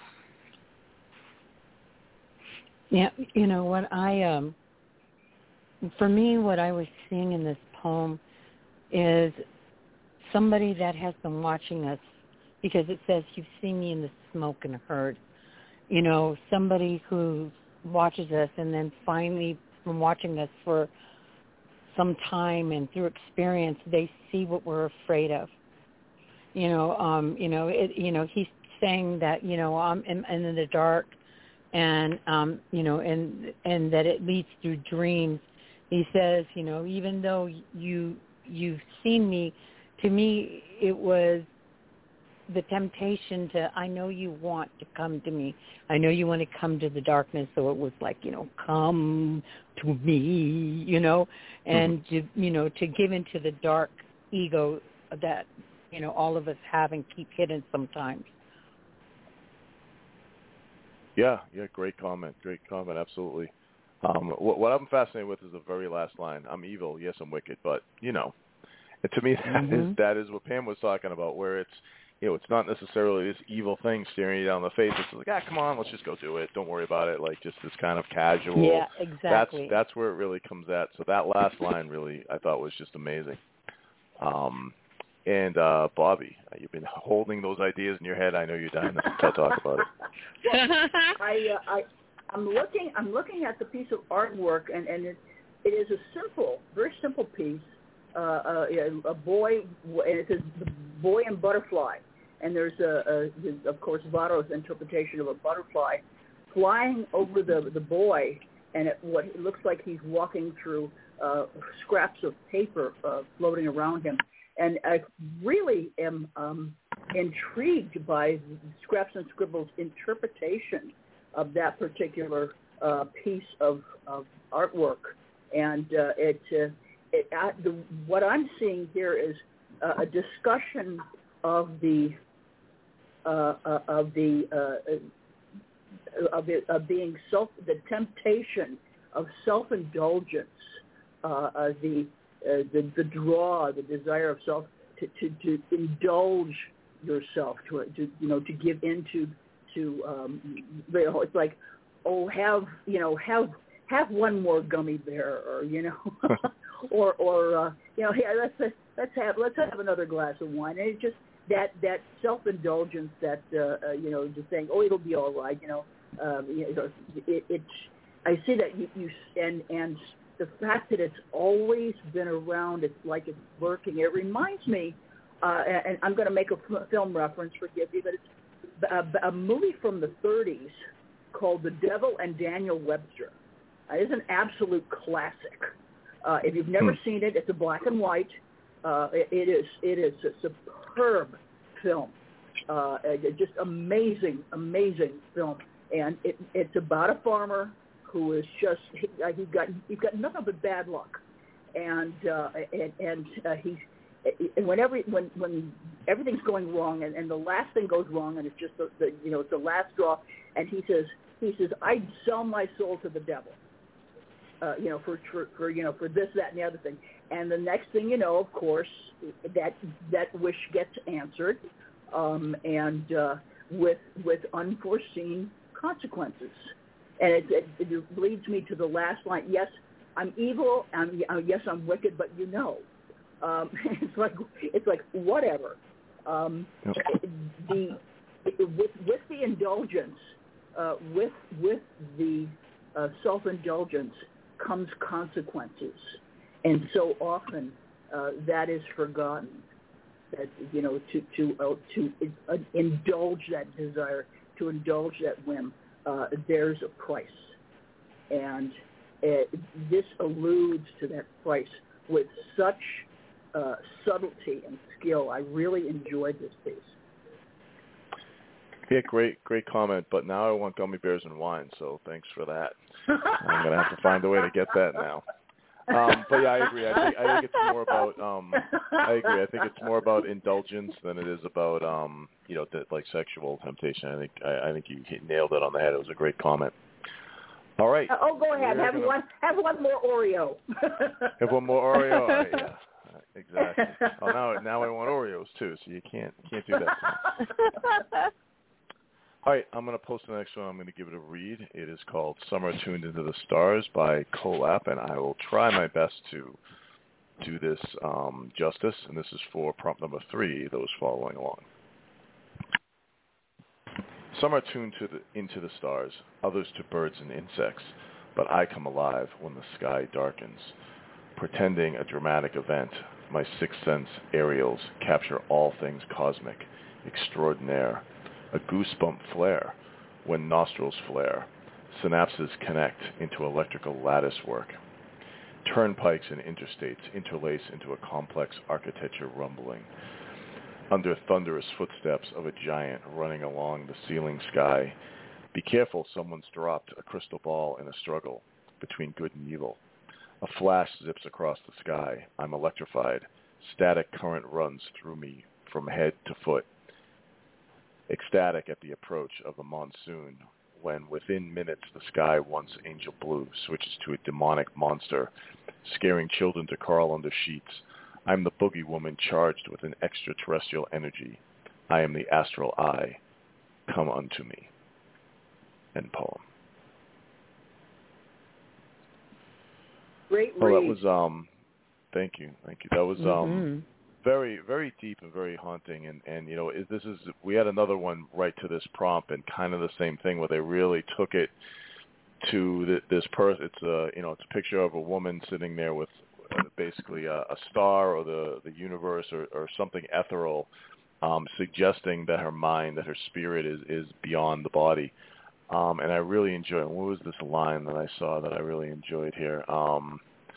Yeah, you know what I um, for me, what I was seeing in this poem is somebody that has been watching us, because it says you've seen me in the smoke and heard. You know, somebody who watches us and then finally from watching us for some time and through experience, they see what we're afraid of. You know, um, you know, it, you know, he's saying that, you know, I'm in, in the dark and um, you know, and and that it leads through dreams. He says, you know, even though you you've seen me, to me it was the temptation to, I know you want to come to me. I know you want to come to the darkness. So it was like, you know, come to me, you know, and mm-hmm. to, you know, to give into the dark ego that, you know, all of us have and keep hidden sometimes. Yeah, yeah, great comment, great comment, absolutely. Um, what, what I'm fascinated with is the very last line. I'm evil, yes, I'm wicked, but, you know, and to me that mm-hmm. is that is what Pam was talking about, where it's, you know, it's not necessarily this evil thing staring you down the face. It's like, ah, come on, let's just go do it. Don't worry about it. Like just this kind of casual. Yeah, exactly. That's that's where it really comes at. So that last line really, I thought was just amazing. Um, and uh, Bobby, you've been holding those ideas in your head. I know you're dying to talk about it. I, uh, I, I'm looking. I'm looking at the piece of artwork, and and it, it is a simple, very simple piece. Uh, a, a boy, and it says the boy and butterfly. And there's, a, a, of course, Vado's interpretation of a butterfly flying over the the boy, and it, what it looks like he's walking through uh, scraps of paper uh, floating around him. And I really am um, intrigued by Scraps and Scribbles' interpretation of that particular uh, piece of, of artwork. And uh, it, uh, it uh, the, what I'm seeing here is uh, a discussion of the Uh, uh, of the uh, of, it, of being self, the temptation of self-indulgence, uh, uh, the, uh, the the draw, the desire of self to, to, to indulge yourself, to, to you know to give into to um, it's like, oh, have you know have have one more gummy bear, or you know or or uh, you know yeah, let's let's have let's have another glass of wine, and it just that that self-indulgence, that uh, uh, you know, just saying, oh, it'll be all right, you know, um, you know it, it. I see that you, you and and the fact that it's always been around, it's like it's lurking. It reminds me, uh, and I'm going to make a film reference, forgive me, but it's a, a movie from the thirties called The Devil and Daniel Webster. Uh, it's an absolute classic. Uh, if you've never hmm. seen it, it's a black and white. Uh, it, it is it is a superb film, uh, just amazing, amazing film, and it, it's about a farmer who is just he, uh, he's got he's got nothing but bad luck, and uh, and, and uh, he's and whenever when when everything's going wrong, and, and the last thing goes wrong, and it's just the, the you know it's the last straw, and he says he says I'd sell my soul to the devil. Uh, you know, for, for, for, you know, for this, that, and the other thing. And the next thing you know, of course, that that wish gets answered, um, and uh, with with unforeseen consequences. And it, it, it leads me to the last line. Yes, I'm evil. I'm, uh, yes, I'm wicked. But you know, um, it's like it's like whatever. Um, the with with the indulgence, uh, with with the uh, self-indulgence, comes consequences, and so often uh, that is forgotten. That you know, to to uh, to uh, indulge that desire, to indulge that whim, uh, there's a price, and uh, this alludes to that price with such uh, subtlety and skill. I really enjoyed this piece. Yeah, great, great comment. But now I want gummy bears and wine, so thanks for that. I'm gonna have to find a way to get that now. Um, but yeah, I agree. I think I think it's more about. Um, I agree. I think it's more about indulgence than it is about um, you know, the, like sexual temptation. I think I, I think you nailed it on the head. It was a great comment. All right. Uh, oh, go ahead. Have gonna... one. Have one more Oreo. Have one more Oreo. All right, yeah. Exactly. Oh, now now I want Oreos too. So you can't can't do that. All right, I'm going to post the next one. I'm going to give it a read. It is called Summer Tuned into the Stars by Colap, and I will try my best to do this um, justice. And this is for prompt number three, those following along. Some are tuned to the, into the stars, others to birds and insects, but I come alive when the sky darkens. Pretending a dramatic event, my sixth sense aerials capture all things cosmic, extraordinaire. A goosebump flare when nostrils flare, Synapses connect into electrical lattice work. Turnpikes and interstates interlace into a complex architecture rumbling. Under thunderous footsteps of a giant running along the ceiling sky, be careful, someone's dropped a crystal ball in a struggle between good and evil. A flash zips across the sky. I'm electrified. Static current runs through me from head to foot. Ecstatic at the approach of the monsoon, when within minutes the sky, once angel blue, switches to a demonic monster, scaring children to crawl under sheets. I'm the boogie woman charged with an extraterrestrial energy. I am the astral eye. Come unto me. End poem. Great Well, read. that was um. Thank you, thank you. That was um Mm-hmm. very, very deep and very haunting. And and you know, it, this is we had another one right to this prompt, and kind of the same thing where they really took it to the, this person. It's a you know, it's a picture of a woman sitting there with uh, basically a, a star or the the universe or, or something ethereal, um, suggesting that her mind, that her spirit is is beyond the body. Um, and I really enjoyed it. What was this line that I saw that I really enjoyed here? Um,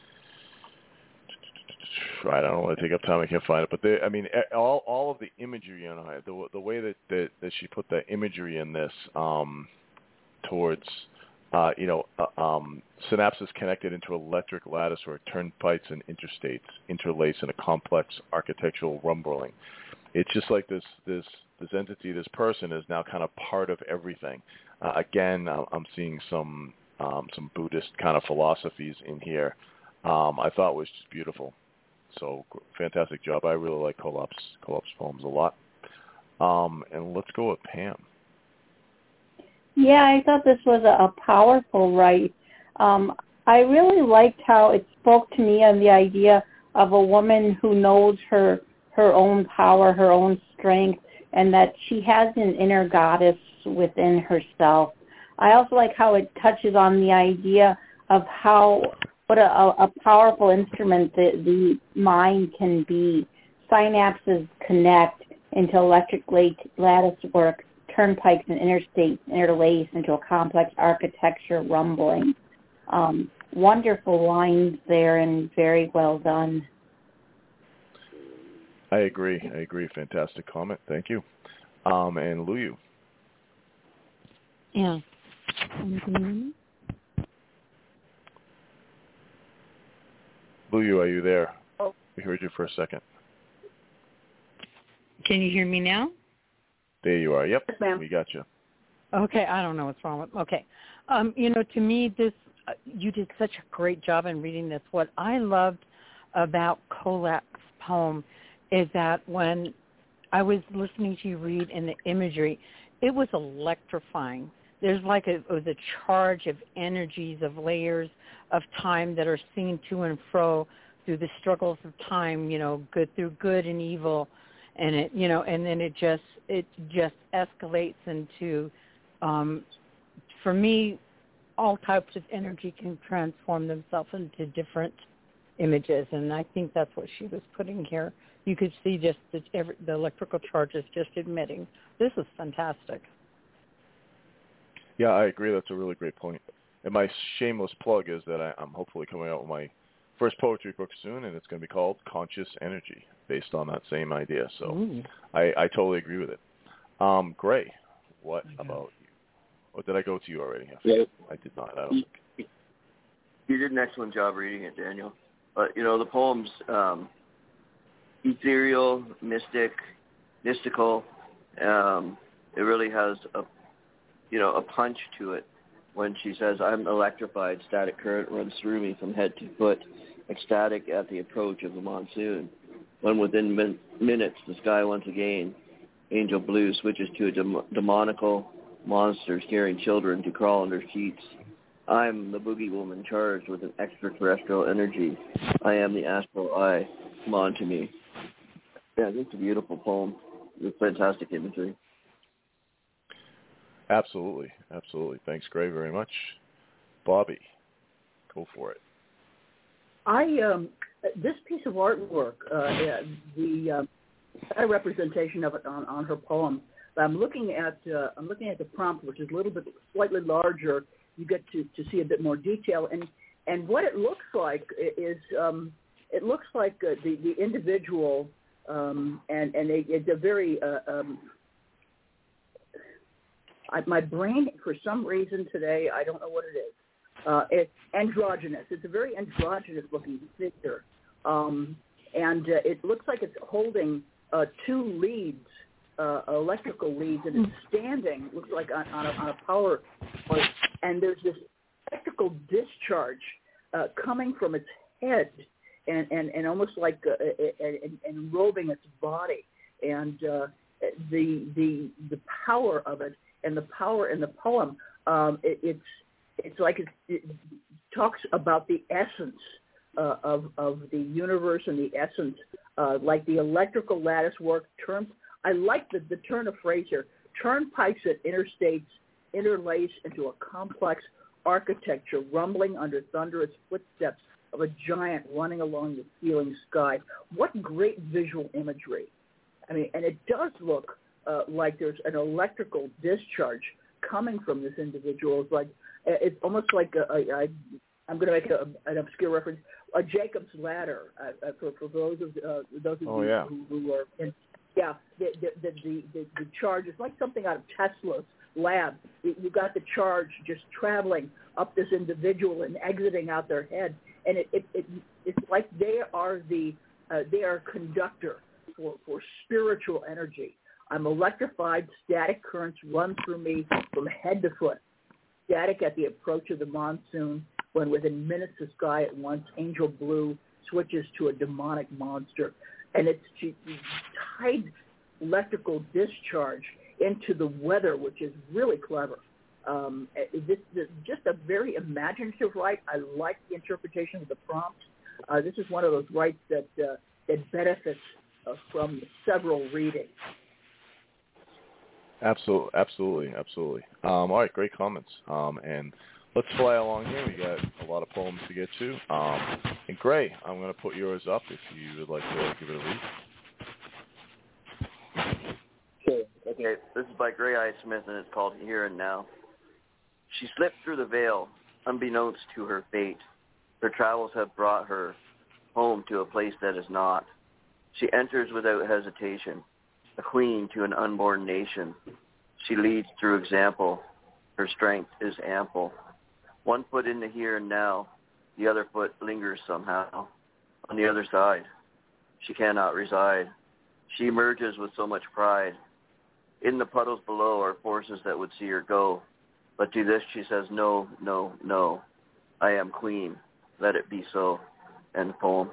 I don't want to take up time. I can't find it. But they, I mean, all all of the imagery, you know, the the way that, that, that she put the imagery in this um, towards, uh, you know, uh, um, synapses connected into electric lattice or turnpikes and interstates interlace in a complex architectural rumbling. It's just like this this this entity, this person is now kind of part of everything. Uh, again, I'm seeing some um, some Buddhist kind of philosophies in here. Um, I thought was just beautiful. So fantastic job. I really like Kolop's Kolop's poems a lot. Um, and let's go with Pam. Yeah, I thought this was a, a powerful write. Um, I really liked how it spoke to me on the idea of a woman who knows her her own power, her own strength, and that she has an inner goddess within herself. I also like how it touches on the idea of how what a, a powerful instrument the, the mind can be. Synapses connect into electric lattice work, turnpikes and interstates interlace into a complex architecture rumbling. Um, wonderful lines there and very well done. I agree. I agree. Fantastic comment. Thank you. Um, and Luyu. Yeah. Mm-hmm. Luyu, are you there? Oh. We heard you for a second. Can you hear me now? There you are. Yep. Yes, ma'am. We got you. Okay, I don't know what's wrong with. Okay, um, you know, to me, this uh, you did such a great job in reading this. What I loved about Kolop's poem is that when I was listening to you read in the imagery, it was electrifying. There's like a, it was a charge of energies, of layers of time that are seen to and fro through the struggles of time. You know, good through good and evil, and it, you know, and then it just it just escalates into. Um, for me, all types of energy can transform themselves into different images, and I think that's what she was putting here. You could see just the, every, the electrical charges just emitting. This is fantastic. Yeah, I agree. That's a really great point. And my shameless plug is that I, I'm hopefully coming out with my first poetry book soon, and it's going to be called Conscious Energy, based on that same idea. So I, I totally agree with it. Um, Gray, what okay. about you? Or did I go to you already? I, yeah. I did not. I don't think. You did an excellent job reading it, Daniel. But, you know, the poem's um, ethereal, mystic, mystical. Um, it really has a, you know, a punch to it when she says, I'm electrified, static current runs through me from head to foot, ecstatic at the approach of the monsoon. When within min- minutes the sky once again, angel blue, switches to a dem- demonical monster scaring children to crawl under sheets. I'm the boogie woman charged with an extraterrestrial energy. I am the astral eye. Come on to me. Yeah, it's a beautiful poem with fantastic imagery. Absolutely. Absolutely. Thanks, Gray, very much. Bobby, go for it. I um, this piece of artwork, uh, the uh, representation of it on, on her poem. I'm looking at uh, I'm looking at the prompt, which is a little bit slightly larger, you get to, to see a bit more detail. And and what it looks like is um, it looks like uh, the the individual um, and and they, it's a very uh, um, I, my brain for some reason today, I don't know what it is. Uh, it's androgynous. It's a very androgynous looking figure, um, and uh, it looks like it's holding uh, two leads. Uh, electrical leads, and it's standing, looks like on, on, a, on a power point, and there's this electrical discharge uh, coming from its head, and, and, and almost like uh, and, and enrobing its body, and uh, the the the power of it, and the power in the poem, um, it, it's it's like it, it talks about the essence uh, of of the universe and the essence, uh, like the electrical lattice work terms. I like the, the turn of phrase here. Turnpikes at interstates interlace into a complex architecture, rumbling under thunderous footsteps of a giant running along the ceiling sky. What great visual imagery. I mean, and it does look uh, like there's an electrical discharge coming from this individual. It's like, it's almost like a, a, a I'm going to make a, an obscure reference, a Jacob's ladder uh, for, for those of uh, those of oh, you yeah. who, who are in. Yeah, the the, the the the charge is like something out of Tesla's lab. You got the charge just traveling up this individual and exiting out their head, and it, it, it it's like they are the uh, they are a conductor for, for spiritual energy. I'm electrified. Static currents run through me from head to foot. Static at the approach of the monsoon, when within minutes the sky at once angel blue switches to a demonic monster. And it's tied electrical discharge into the weather, which is really clever. Um, this is just a very imaginative rite. I like the interpretation of the prompt. Uh, this is one of those rites that uh, that benefits uh, from several readings. Absolutely, absolutely, absolutely. Um, all right, great comments. Um, and let's fly along here. We got a lot of poems to get to. Um, and Gray, I'm going to put yours up if you would like to give it a read. Sure. Okay, this is by Gray I. Smith, and it's called Here and Now. She slipped through the veil, unbeknownst to her fate. Her travels have brought her home to a place that is not. She enters without hesitation, a queen to an unborn nation. She leads through example. Her strength is ample. One foot in the here and now, the other foot lingers somehow. On the other side, she cannot reside. She emerges with so much pride. In the puddles below are forces that would see her go. But to this she says, no, no, no. I am queen. Let it be so. End poem.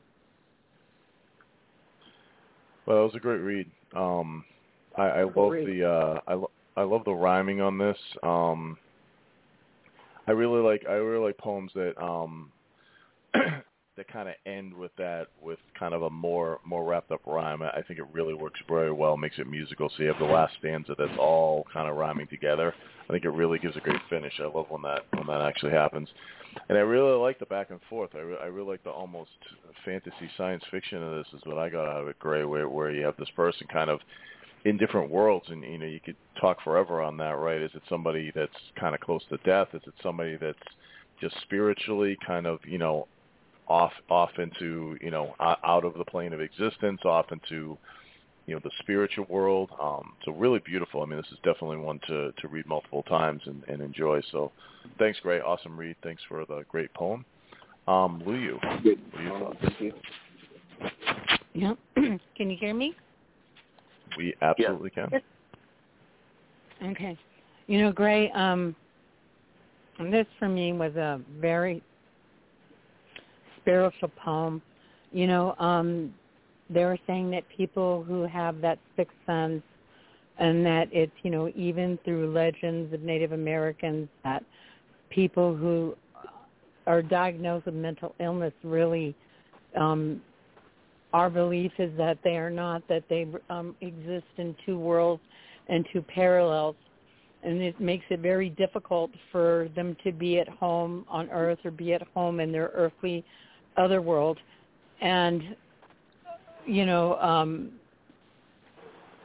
Well, that was a great read. Um, I, I love the uh, I, lo- I love the rhyming on this. Um, I really like I really like poems that um, that kind of end with that with kind of a more more wrapped up rhyme. I think it really works very well, makes it musical. So you have the last stanza that's all kind of rhyming together. I think it really gives a great finish. I love when that when that actually happens. And I really like the back and forth. I, re- I really like the almost fantasy science fiction of this is what I got out of it, Gray, where, where you have this person kind of in different worlds, and you know you could talk forever on that, right? Is it somebody that's kind of close to death? Is it somebody that's just spiritually kind of, you know, off off into, you know, out of the plane of existence, off into, you know, the spiritual world? Um, so really beautiful. I mean, this is definitely one to, to read multiple times and, and enjoy. So thanks, Gray. Awesome read. Thanks for the great poem. Um, Luyu, what are your thoughts? Thank you. Yeah. Can you hear me? We absolutely yeah. can. Okay. You know, Gray, um, this for me was a very spiritual poem. You know, um, they were saying that people who have that sixth sense, and that it's, you know, even through legends of Native Americans, that people who are diagnosed with mental illness really, um, our belief is that they are not, that they um, exist in two worlds and two parallels. And it makes it very difficult for them to be at home on Earth or be at home in their earthly other world. And, you know, um,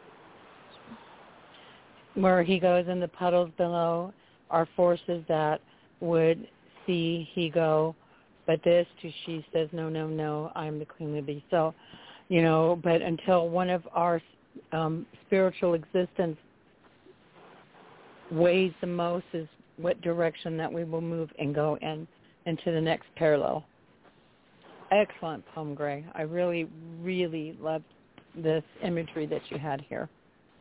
where he goes in the puddles below are forces that would see Higo, but this to she says, no, no, no, I'm the Queen Libby. So, you know, but until one of our um, spiritual existence weighs the most is what direction that we will move and go in into the next parallel. Excellent poem, Gray. I really, really loved this imagery that you had here.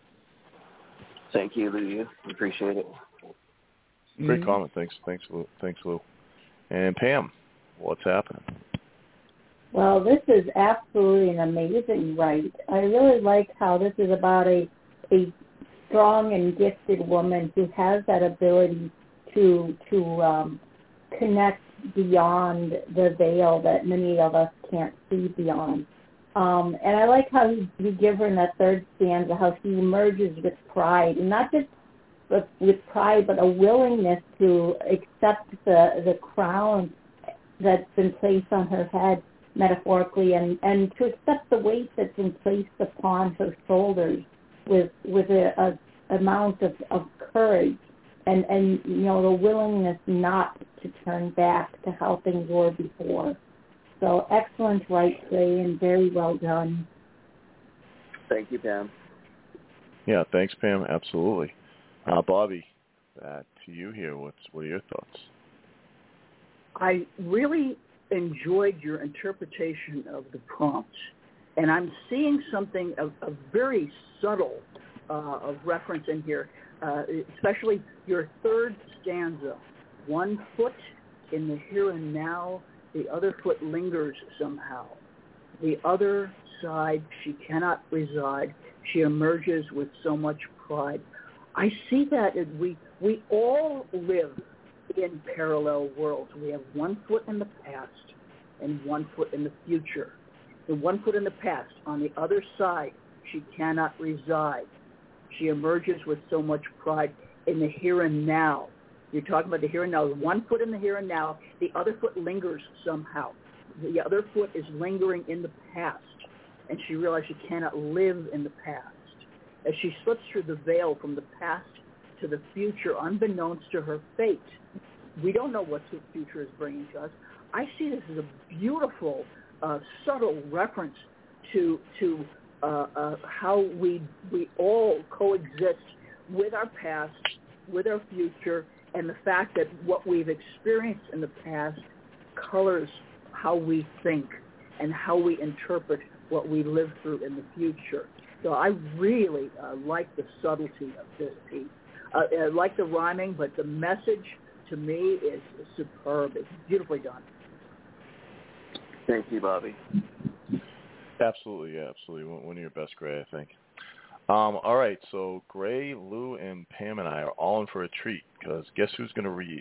Thank you, Lou. Appreciate it. Great Mm-hmm. comment. Thanks, thanks, Lou. Thanks, Lou. And Pam, what's happening? Well, this is absolutely an amazing write. I really like how this is about a a strong and gifted woman who has that ability to to um, connect beyond the veil that many of us can't see beyond. Um, and I like how you, you give her in that third stanza how she emerges with pride, and not just with, with pride, but a willingness to accept the the crown that's been placed on her head, metaphorically, and, and to accept the weight that's been placed upon her shoulders with with a, a amount of, of courage and, and, you know, the willingness not to turn back to how things were before. So excellent right, Gray, and very well done. Thank you, Pam. Yeah, thanks, Pam. Absolutely. Uh, Bobby, uh, to you here, what's what are your thoughts? I really enjoyed your interpretation of the prompt, and I'm seeing something of a very subtle uh, of reference in here, uh, especially your third stanza. One foot in the here and now, the other foot lingers somehow. The other side she cannot reside. She emerges with so much pride. I see that as we we all live in parallel worlds. We have one foot in the past and one foot in the future. The one foot in the past, on the other side, she cannot reside. She emerges with so much pride in the here and now. You're talking about the here and now. One foot in the here and now, the other foot lingers somehow. The other foot is lingering in the past, and she realizes she cannot live in the past. As she slips through the veil from the past to the future, unbeknownst to her fate, we don't know what the future is bringing to us. I see this as a beautiful, uh, subtle reference to to uh, uh, how we we all coexist with our past, with our future, and the fact that what we've experienced in the past colors how we think and how we interpret what we live through in the future. So I really uh, like the subtlety of this piece. Uh, I like the rhyming, but the message to me is superb. It's beautifully done. Thank you, Bobby. Absolutely, yeah, absolutely. One, one of your best, Gray, I think. Um, all right, so Gray, Lou, and Pam and I are all in for a treat because guess who's going to read?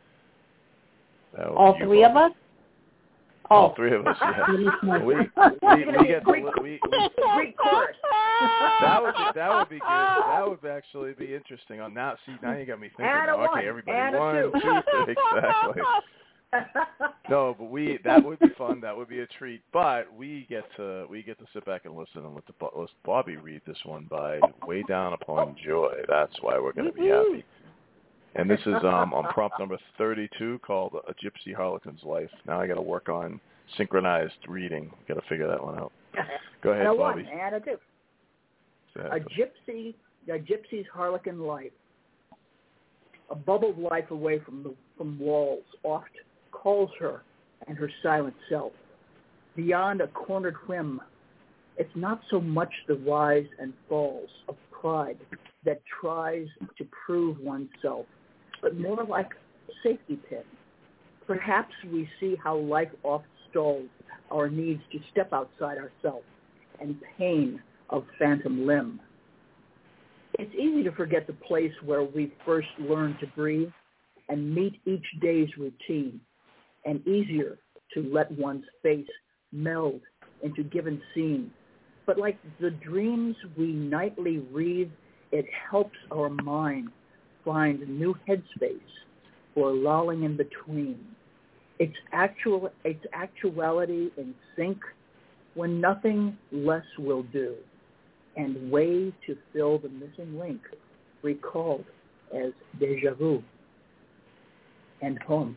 All you, three Bobby. of us? All Oh. three of us, yeah. we, we, we get the, we, we, Great chorus. that would be, that would be good. That would actually be interesting. On now, see, now you got me thinking. Add a Okay, one. everybody, Add a one, two. two, three, exactly. No, but we that would be fun. That would be a treat. But we get to we get to sit back and listen and let the let Bobby read this one by Way Down Upon Joy. That's why we're going to be happy. And this is um, on prompt number thirty-two called A Gypsy Harlequin's Life. Now I got to work on synchronized reading. Got to figure that one out. Go ahead, and a Bobby. One, and a two. A gypsy, a gypsy's harlequin life. A bubbled life away from the from walls oft calls her and her silent self. Beyond a cornered whim, it's not so much the rise and falls of pride that tries to prove oneself, but more like a safety pin. Perhaps we see how life oft stalls our needs to step outside ourselves and pain of phantom limb. It's easy to forget the place where we first learned to breathe and meet each day's routine, and easier to let one's face meld into given scene. But like the dreams we nightly read, it helps our mind find new headspace for lolling in between. Its actual, its actuality in sync when nothing less will do, and way to fill the missing link recalled as déjà vu. and home.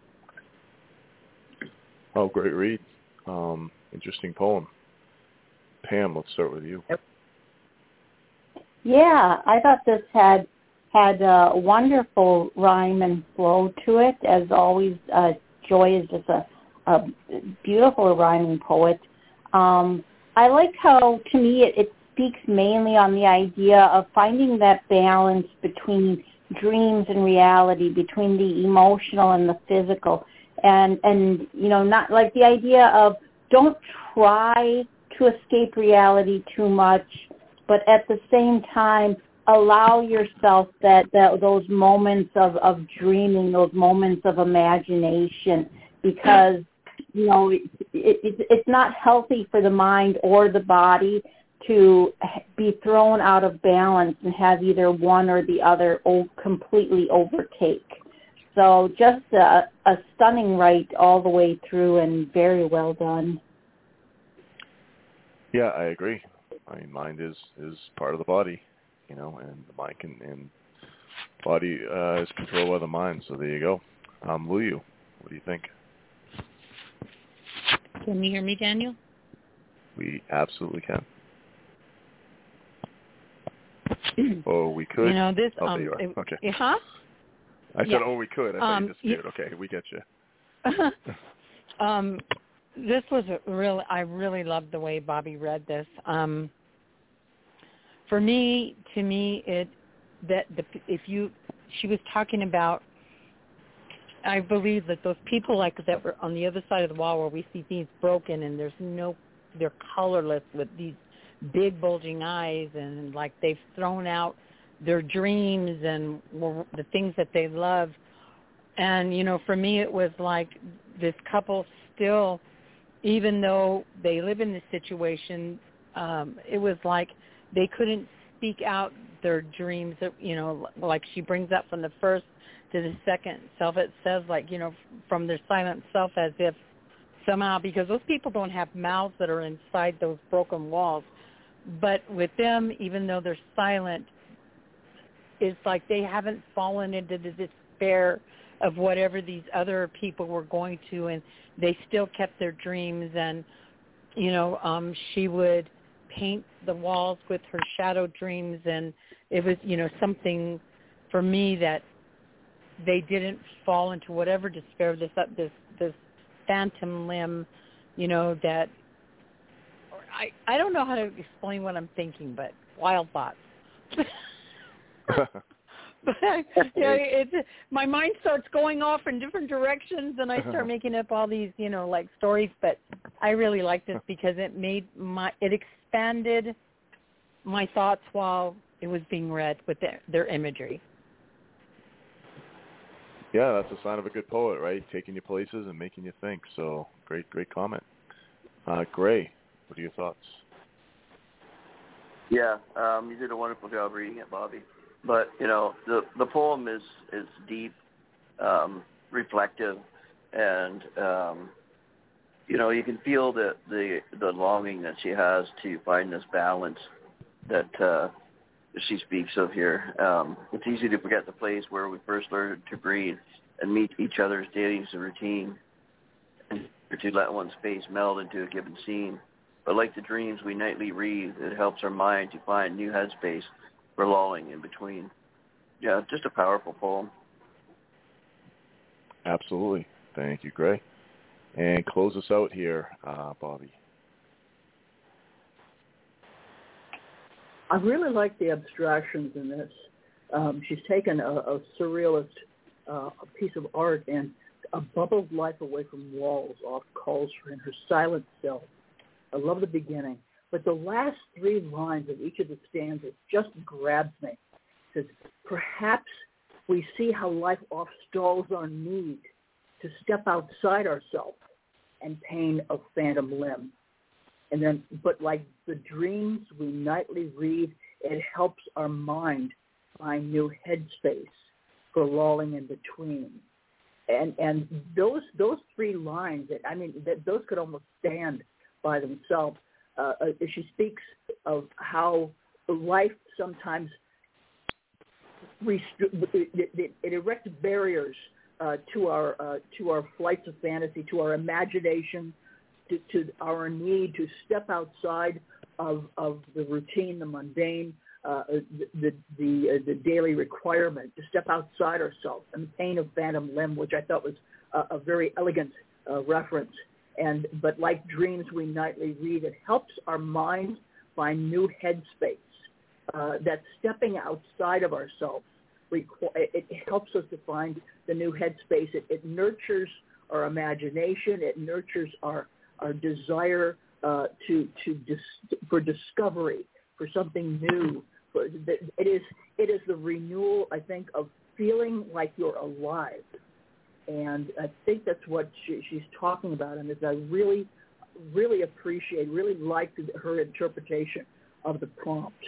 Oh, great read. Um, interesting poem. Pam, let's start with you. Yep. Yeah, I thought this had had a wonderful rhyme and flow to it. As always, uh, Joy is just a, a beautiful rhyming poet. Um, I like how, to me, it, it speaks mainly on the idea of finding that balance between dreams and reality, between the emotional and the physical. And, and you know, not like the idea of don't try to escape reality too much, but at the same time, allow yourself that, that those moments of, of dreaming, those moments of imagination, because, you know, it, it, it's not healthy for the mind or the body to be thrown out of balance and have either one or the other completely overtake. So just a, a stunning write all the way through and very well done. Yeah, I agree. I mean, mind is, is part of the body, you know, and the mind can, and body uh, is controlled by the mind. So there you go. Um, Luyu, what do you think? Can you hear me, Daniel? We absolutely can. Oh, we could. You know this. Oh, um, there you are. It, okay. Huh? I said, yeah. oh, we could. I thought um, you disappeared. You, okay, we get you. um, this was a really. I really loved the way Bobby read this. Um, for me, to me, it that the if you, she was talking about. I believe that those people like that were on the other side of the wall where we see things broken and there's no, they're colorless with these big bulging eyes and like they've thrown out their dreams and the things that they love. And, you know, for me it was like this couple still, even though they live in this situation, um, it was like they couldn't speak out their dreams, you know, like she brings up from the first to the second self. It says like, you know, from their silent self, as if somehow, because those people don't have mouths that are inside those broken walls. But with them, even though they're silent, it's like they haven't fallen into the despair of whatever these other people were going to, and they still kept their dreams. And, you know, um, she would paint the walls with her shadow dreams, and it was, you know, something for me that they didn't fall into whatever despair, this this this phantom limb, you know, that I I don't know how to explain what I'm thinking, but wild thoughts. But I, you know, it's my mind starts going off in different directions, and I start making up all these, you know, like stories. But I really like this because it made my it expanded my thoughts while it was being read with their, their imagery. Yeah, that's a sign of a good poet, right? Taking you places and making you think. So great, great comment. Uh, Gray, what are your thoughts? Yeah, um, you did a wonderful job reading it, Bobby. But, you know, the the poem is, is deep, um, reflective, and, um, you know, you can feel the, the, the longing that she has to find this balance that uh, she speaks of here. Um, it's easy to forget the place where we first learned to breathe and meet each other's daily routine, and to let one's face meld into a given scene. But like the dreams we nightly read, it helps our mind to find new headspace for lulling in between. Yeah, just a powerful poem. Absolutely. Thank you, Gray. And close us out here, uh, Bobby. I really like the abstractions in this. Um, she's taken a, a surrealist uh, a piece of art and a bubbled life away from walls off Culture in her silent self. I love the beginning. But the last three lines of each of the stanzas just grabs me. It says, perhaps we see how life off-stalls our need to step outside ourselves and pain a phantom limb. And then, but like the dreams we nightly read, it helps our mind find new headspace for lolling in between. And and those those three lines, I mean, that, those could almost stand by themselves. Uh, she speaks of how life sometimes restri- it, it, it erects barriers uh, to our uh, to our flights of fantasy, to our imagination, to, to our need to step outside of of the routine, the mundane, uh, the the the, uh, the daily requirement, to step outside ourselves. And the pain of phantom limb, which I thought was a, a very elegant uh, reference. And but like dreams we nightly read, it helps our mind find new headspace. Uh, that stepping outside of ourselves, requ- it, it helps us to find the new headspace. It, it nurtures our imagination. It nurtures our our desire uh, to to dis- for discovery, for something new. For, it is it is the renewal, I think, of feeling like you're alive. And I think that's what she, she's talking about, and as I really, really appreciate, really liked her interpretation of the prompt.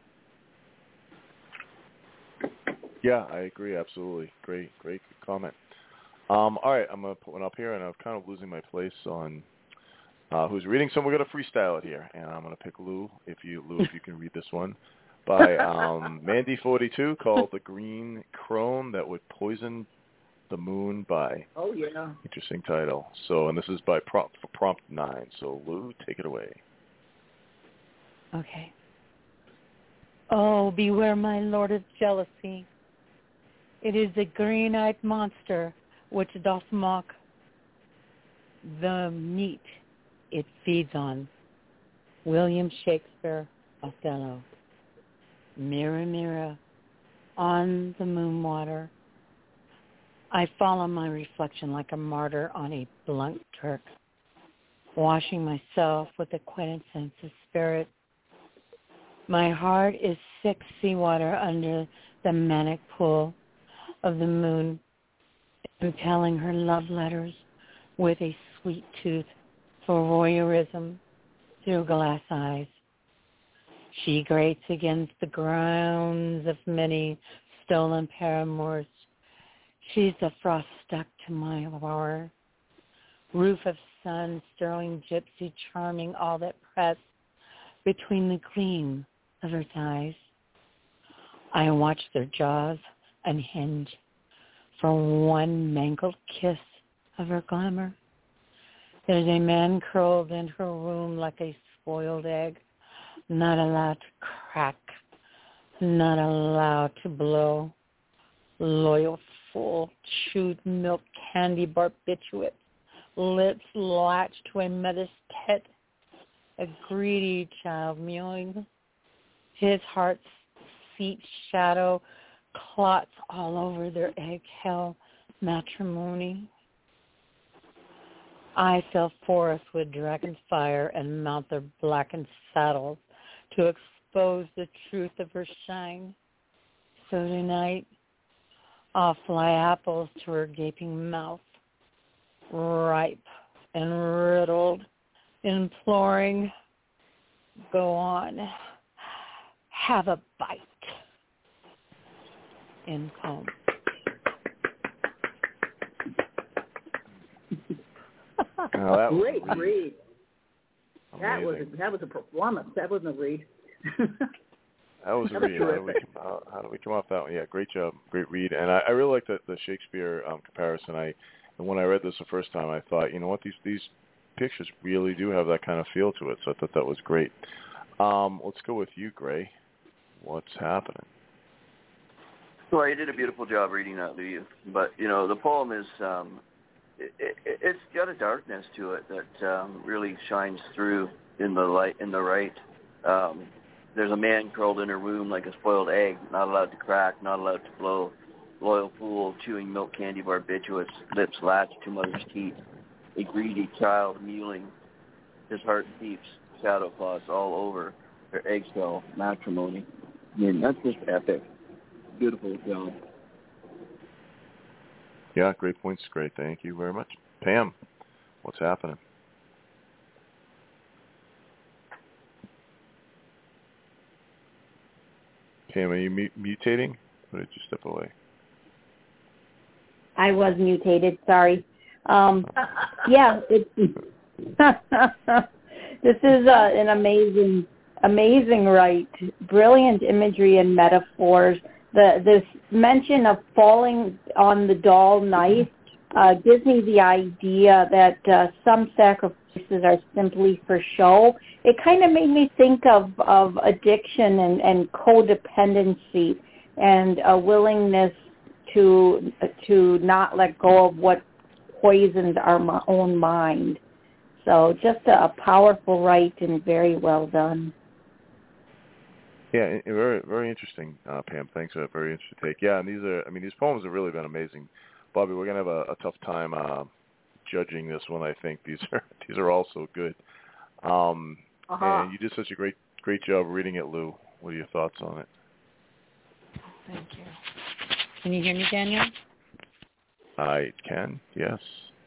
Yeah, I agree, absolutely. Great, great comment. Um, all right, I'm going to put one up here, and I'm kind of losing my place on uh, who's reading, so we're going to freestyle it here, and I'm going to pick Lou, if you, Lou, if you can read this one, by um, Mandy forty-two, called The Green Crone That Would Poison the Moon by. Oh, yeah. Interesting title. So, and this is by prompt, for prompt nine. So, Lou, take it away. Okay. Oh, beware, my lord of jealousy. It is the green-eyed monster which doth mock the meat it feeds on. William Shakespeare, Othello. Mirror, mirror, on the moon water, I follow my reflection like a martyr on a blunt Turk, washing myself with the quintessence of spirit. My heart is sick seawater under the manic pool of the moon, impelling her love letters with a sweet tooth for voyeurism through glass eyes. She grates against the grounds of many stolen paramours. She's the frost stuck to my horror. Roof of sun, sterling gypsy, charming, all that press between the gleam of her thighs. I watch their jaws unhinge for one mangled kiss of her glamour. There's a man curled in her room like a spoiled egg, not allowed to crack, not allowed to blow. Loyal fool, chewed milk candy barbiturate, lips latched to a mother's tet, a greedy child mewing. His heart's seat shadow clots all over their egg hell matrimony. I fill forests with dragon fire and mount their blackened saddles to expose the truth of her shine. So tonight, I'll fly apples to her gaping mouth, ripe and riddled, imploring, go on, have a bite. End poem. Now, that was Great a read. read. That was Amazing. a, that was a performance. That wasn't a read. That was a That was read. How do, we terrific. come out, how do we come off that one? Yeah, great job. Great read. And I, I really like the, the Shakespeare um, comparison. I and when I read this the first time, I thought, you know what, these these pictures really do have that kind of feel to it. So I thought that was great. Um, let's go with you, Gray. What's happening? Well, you did a beautiful job reading that, Lou. But, you know, the poem is, um, it, it, it's got a darkness to it that um, really shines through in the light, in the right. Um, there's a man curled in a room like a spoiled egg, not allowed to crack, not allowed to blow. Loyal fool, chewing milk candy barbiturates, lips latched to mother's teeth. A greedy child mewling. His heart beeps, shadow clots all over her eggshell matrimony. I mean, that's just epic. Beautiful job. Yeah, great points. Great. Thank you very much. Pam, what's happening? Pam, are you mu- mutating? Or did you step away? I was mutated, sorry. Um, yeah, it's, this is uh, an amazing, amazing write. Brilliant imagery and metaphors, the this mention of falling on the doll knife uh, gives me the idea that uh, some sacrifices are simply for show. It kind of made me think of, of addiction and, and codependency and a willingness to to not let go of what poisoned our own mind. So just a, a powerful write and very well done. Yeah, very very interesting, uh, Pam. Thanks for that very interesting take. Yeah, and these are, I mean, these poems have really been amazing. Bobby, we're gonna have a, a tough time uh, judging this one. I think these are these are all so good. Um, uh-huh. And you did such a great great job reading it, Lou. What are your thoughts on it? Thank you. Can you hear me, Daniel? I can. Yes.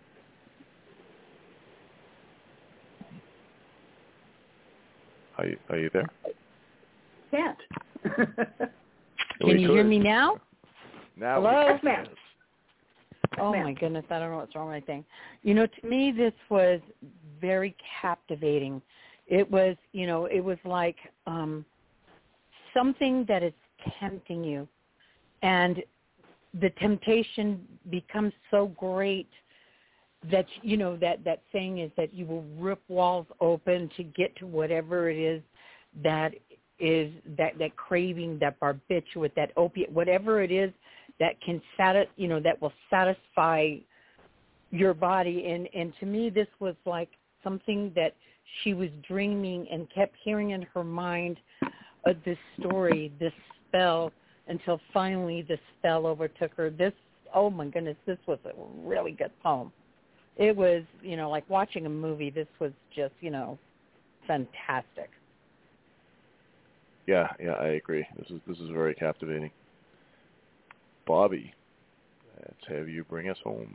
Are you, are you there? Can't. Can you hear me now? Now. Hello? Yes, ma'am. Oh, my goodness. I don't know what's wrong with my thing. You know, to me, this was very captivating. It was, you know, it was like um, something that is tempting you. And the temptation becomes so great that, you know, that, that saying is that you will rip walls open to get to whatever it is that is that, that craving, that barbiturate, that opiate, whatever it is that can satis, you know, that will satisfy your body. And, and to me, this was like something that she was dreaming and kept hearing in her mind uh, this story, this spell, until finally the spell overtook her. This, oh my goodness, this was a really good poem. It was, you know, like watching a movie. This was just, you know, fantastic. Yeah, yeah, I agree. This is this is very captivating. Bobby, let's have you bring us home.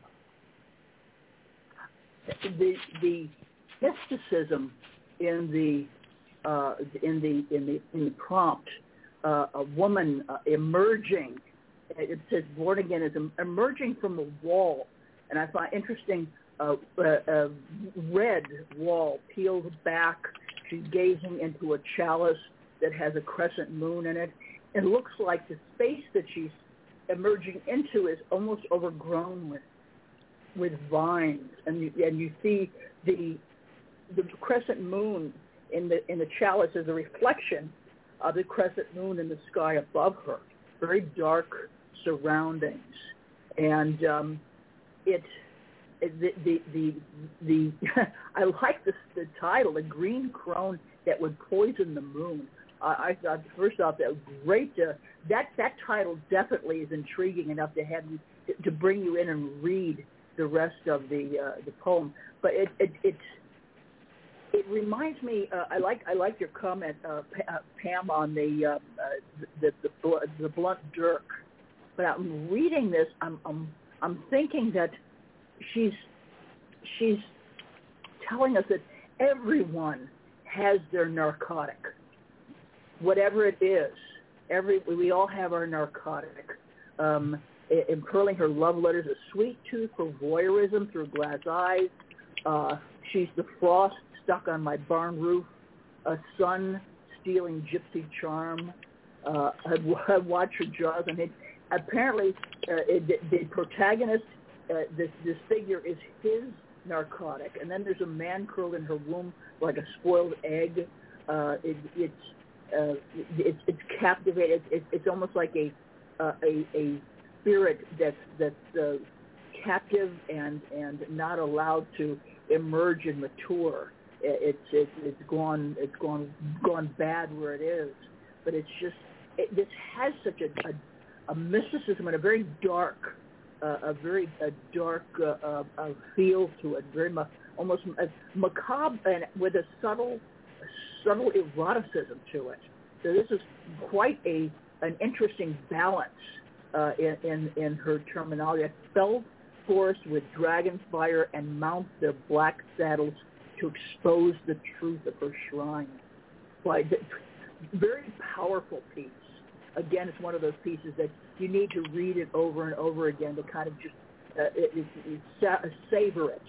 The the mysticism in the uh, in the in the in the prompt, uh, a woman uh, emerging. It says born again is emerging from the wall, and I find interesting. Uh, a, a red wall peeled back. She's gazing into a chalice that has a crescent moon in it. It looks like the space that she's emerging into is almost overgrown with with vines, and you, and you see the the crescent moon in the in the chalice as a reflection of the crescent moon in the sky above her. Very dark surroundings, and um, it. The the the, the I like the, the title, The Green Crone That Would Poison the Moon. Uh, I thought first off that was great. To, that that title definitely is intriguing enough to have you to, to bring you in and read the rest of the uh, the poem. But it it it, it reminds me. Uh, I like I like your comment, uh, Pam, on the uh, uh, the the, the the blunt dirk. But I'm reading this. I'm I'm I'm thinking that. She's she's telling us that everyone has their narcotic, whatever it is. Every we all have our narcotic. Um, impurling her love letters, a sweet tooth for voyeurism through glass eyes. Uh, she's the frost stuck on my barn roof, a sun stealing gypsy charm. Uh, I watch her jaws, and it, apparently uh, it, the protagonist. Uh, this this figure is his narcotic, and then there's a man curled in her womb like a spoiled egg. Uh, it, it's uh, it's it's captivating. It's, it's almost like a uh, a a spirit that's that's uh, captive and and not allowed to emerge and mature. It's it's it's gone it's gone gone bad where it is. But it's just it, this has such a, a a mysticism and a very dark. Uh, a very a dark uh, uh, uh, feel to it, very ma- almost uh, macabre, and with a subtle, subtle eroticism to it. So this is quite a an interesting balance uh, in, in in her terminology. Fell forest with dragon fire and mount their black saddles to expose the truth of her shrine. Like, very powerful piece. Again, it's one of those pieces that you need to read it over and over again to kind of just uh, it, it, it, sa- savor it.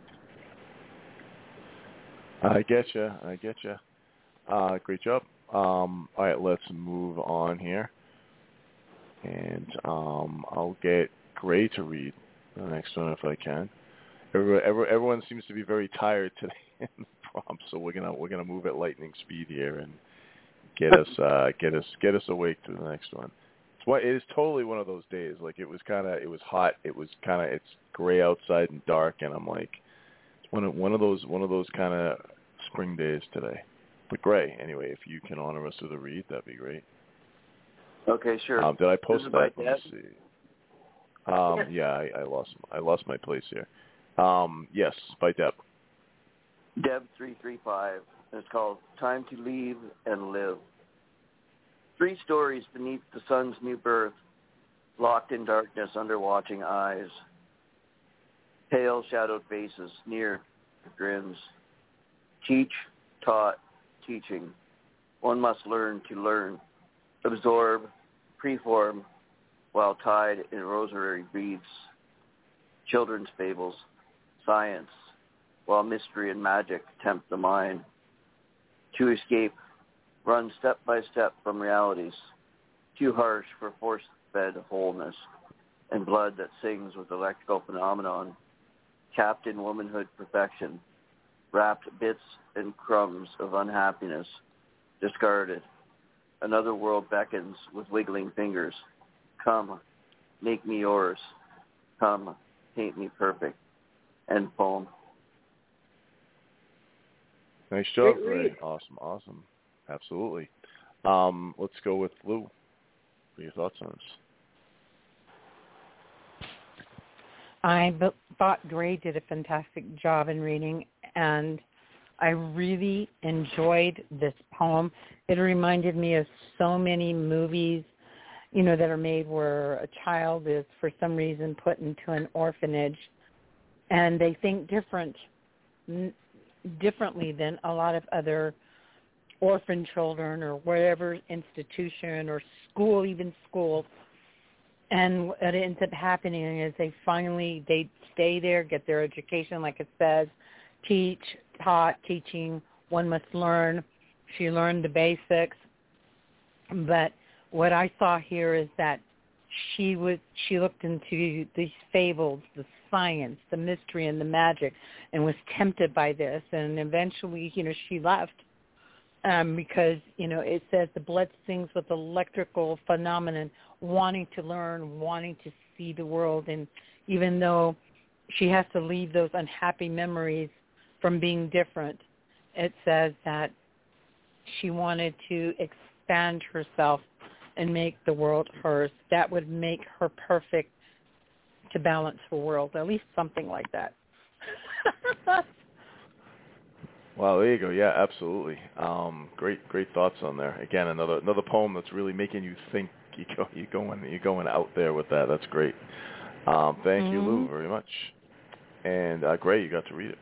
I getcha. I getcha. Uh, great job. Um, all right, let's move on here. And um, I'll get Gray to read the next one if I can. Everyone, everyone seems to be very tired today in the prompt, so we're gonna we're gonna move at lightning speed here and get us uh, get us get us awake to the next one. It's what it is totally one of those days. Like it was kind of it was hot. It was kind of it's gray outside and dark, and I'm like, it's one of one of those one of those kind of spring days today. But Gray, anyway, if you can honor us with a read, that'd be great. Okay, sure. Um, did I post This is that? by Let me see. Um, Yes. Yeah, I, I lost I lost my place here. Um, yes, by Deb. Deb three three five. It's called Time to Leave and Live. Three stories beneath the sun's new birth, locked in darkness under watching eyes. Pale shadowed faces, near grins. Teach, taught, teaching. One must learn to learn. Absorb, preform, while tied in rosary beads. Children's fables, science, while mystery and magic tempt the mind. To escape, run step by step from realities, too harsh for force-fed wholeness, and blood that sings with electrical phenomenon, capped in womanhood perfection, wrapped bits and crumbs of unhappiness, discarded. Another world beckons with wiggling fingers. Come, make me yours. Come, paint me perfect. End poem. Nice job, Great Gray. read. Awesome, awesome. Absolutely. Um, let's go with Lou. What are your thoughts on this? I b- thought Gray did a fantastic job in reading, and I really enjoyed this poem. It reminded me of so many movies, you know, that are made where a child is, for some reason, put into an orphanage, and they think different, n- differently than a lot of other orphan children or whatever institution or school, even school. And what ends up happening is they finally, they stay there, get their education, like it says, teach, taught, teaching, one must learn. She learned the basics. But what I saw here is that she was, she looked into these fables, the science, the mystery, and the magic, and was tempted by this. And eventually, you know, she left um, because, you know, it says the blood sings with electrical phenomenon, wanting to learn, wanting to see the world. And even though she has to leave those unhappy memories from being different, it says that she wanted to expand herself and make the world hers. That would make her perfect to balance the world, at least something like that. Wow, there you go. Yeah, absolutely. Um, great, great thoughts on there. Again, another another poem that's really making you think. You go, you going, you're going out there with that. That's great. Um, thank mm-hmm. you, Lou, very much. And uh, Gray, you got to read it.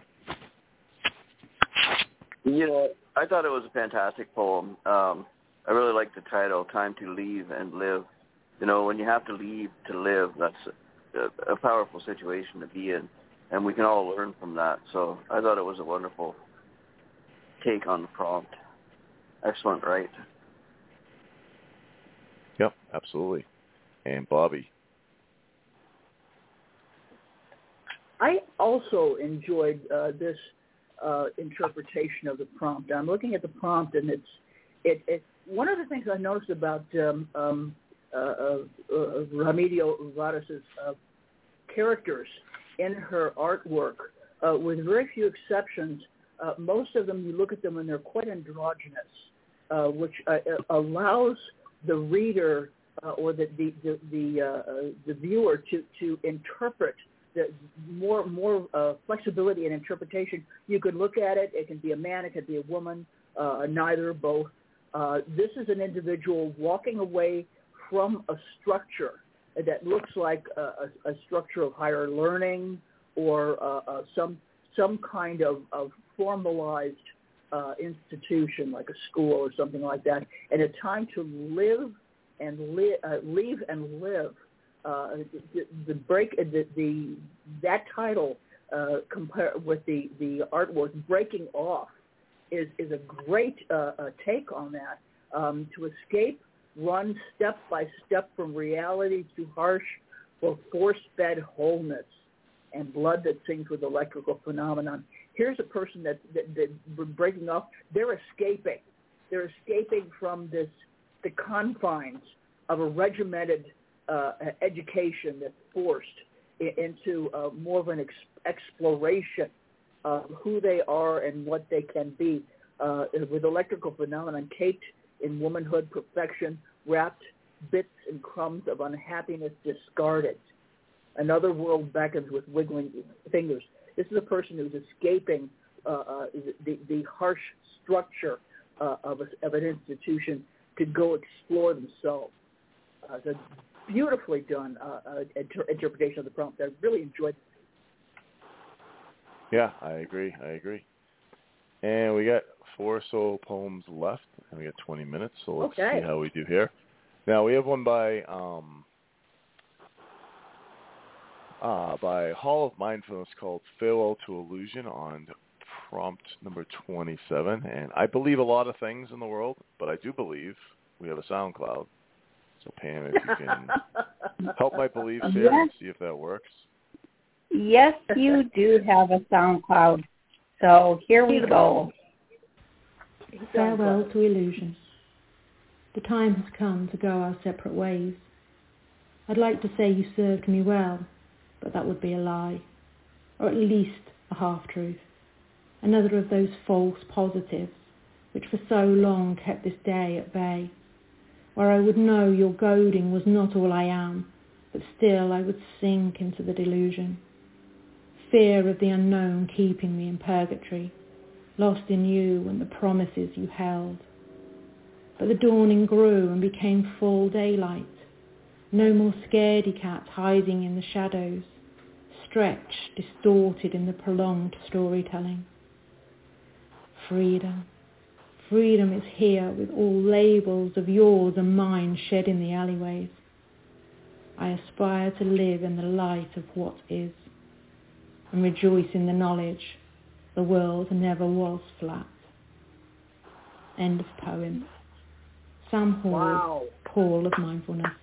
You know, I thought it was a fantastic poem. Um, I really like the title, Time to Leave and Live. You know, when you have to leave to live, that's a, a powerful situation to be in, and we can all learn from that. So I thought it was a wonderful take on the prompt. Excellent, right? Yep, absolutely. And Bobby. I also enjoyed uh, this uh, interpretation of the prompt. I'm looking at the prompt, and it's it. it one of the things I noticed about um, um, uh, uh, uh, Remedios Várez's uh, characters in her artwork, uh, with very few exceptions, uh, most of them, you look at them and they're quite androgynous, uh, which uh, allows the reader uh, or the the the the, uh, the viewer to to interpret the more more uh, flexibility in interpretation. You could look at it; it can be a man, it could be a woman, uh, neither, both. Uh, this is an individual walking away from a structure that looks like a, a, a structure of higher learning or uh, uh, some some kind of, of formalized uh, institution like a school or something like that, and a time to live and li- uh, leave and live. Uh, the, the break, the, the that title uh, compare with the, the artwork, breaking off, is is a great uh, uh, take on that. Um, to escape, run step by step from reality to harsh or force-fed wholeness, and blood that sings with electrical phenomenon. Here's a person that, that, that breaking off. They're escaping. They're escaping from this the confines of a regimented uh, education that's forced into uh, more of an ex- exploration of who they are and what they can be. Uh, with electrical phenomenon caped in womanhood perfection, wrapped bits and crumbs of unhappiness discarded. Another world beckons with wiggling fingers. This is a person who's escaping uh, uh, the, the harsh structure uh, of, a, of an institution to go explore themselves. Uh, it's a beautifully done uh, uh, inter- interpretation of the prompt. I really enjoyed it. Yeah, I agree. I agree. And we got four solo poems left, and we got twenty minutes, so let's okay. see how we do here. Now, we have one by um, uh, by Hall of Mindfulness called Farewell to Illusion on prompt number twenty-seven. And I believe a lot of things in the world, but I do believe we have a SoundCloud. So, Pam, if you can help my beliefs here yes. and see if that works. Yes, you do have a SoundCloud. So here we go. Farewell to illusion. The time has come to go our separate ways. I'd like to say you served me well, but that would be a lie, or at least a half-truth. Another of those false positives which for so long kept this day at bay, where I would know your goading was not all I am, but still I would sink into the delusion. Fear of the unknown keeping me in purgatory, lost in you and the promises you held. But the dawning grew and became full daylight. No more scaredy cat hiding in the shadows, stretched, distorted in the prolonged storytelling. Freedom. Freedom is here with all labels of yours and mine shed in the alleyways. I aspire to live in the light of what is, and rejoice in the knowledge the world never was flat. End of poem. Sam Hall, Wow. Call of Mindfulness.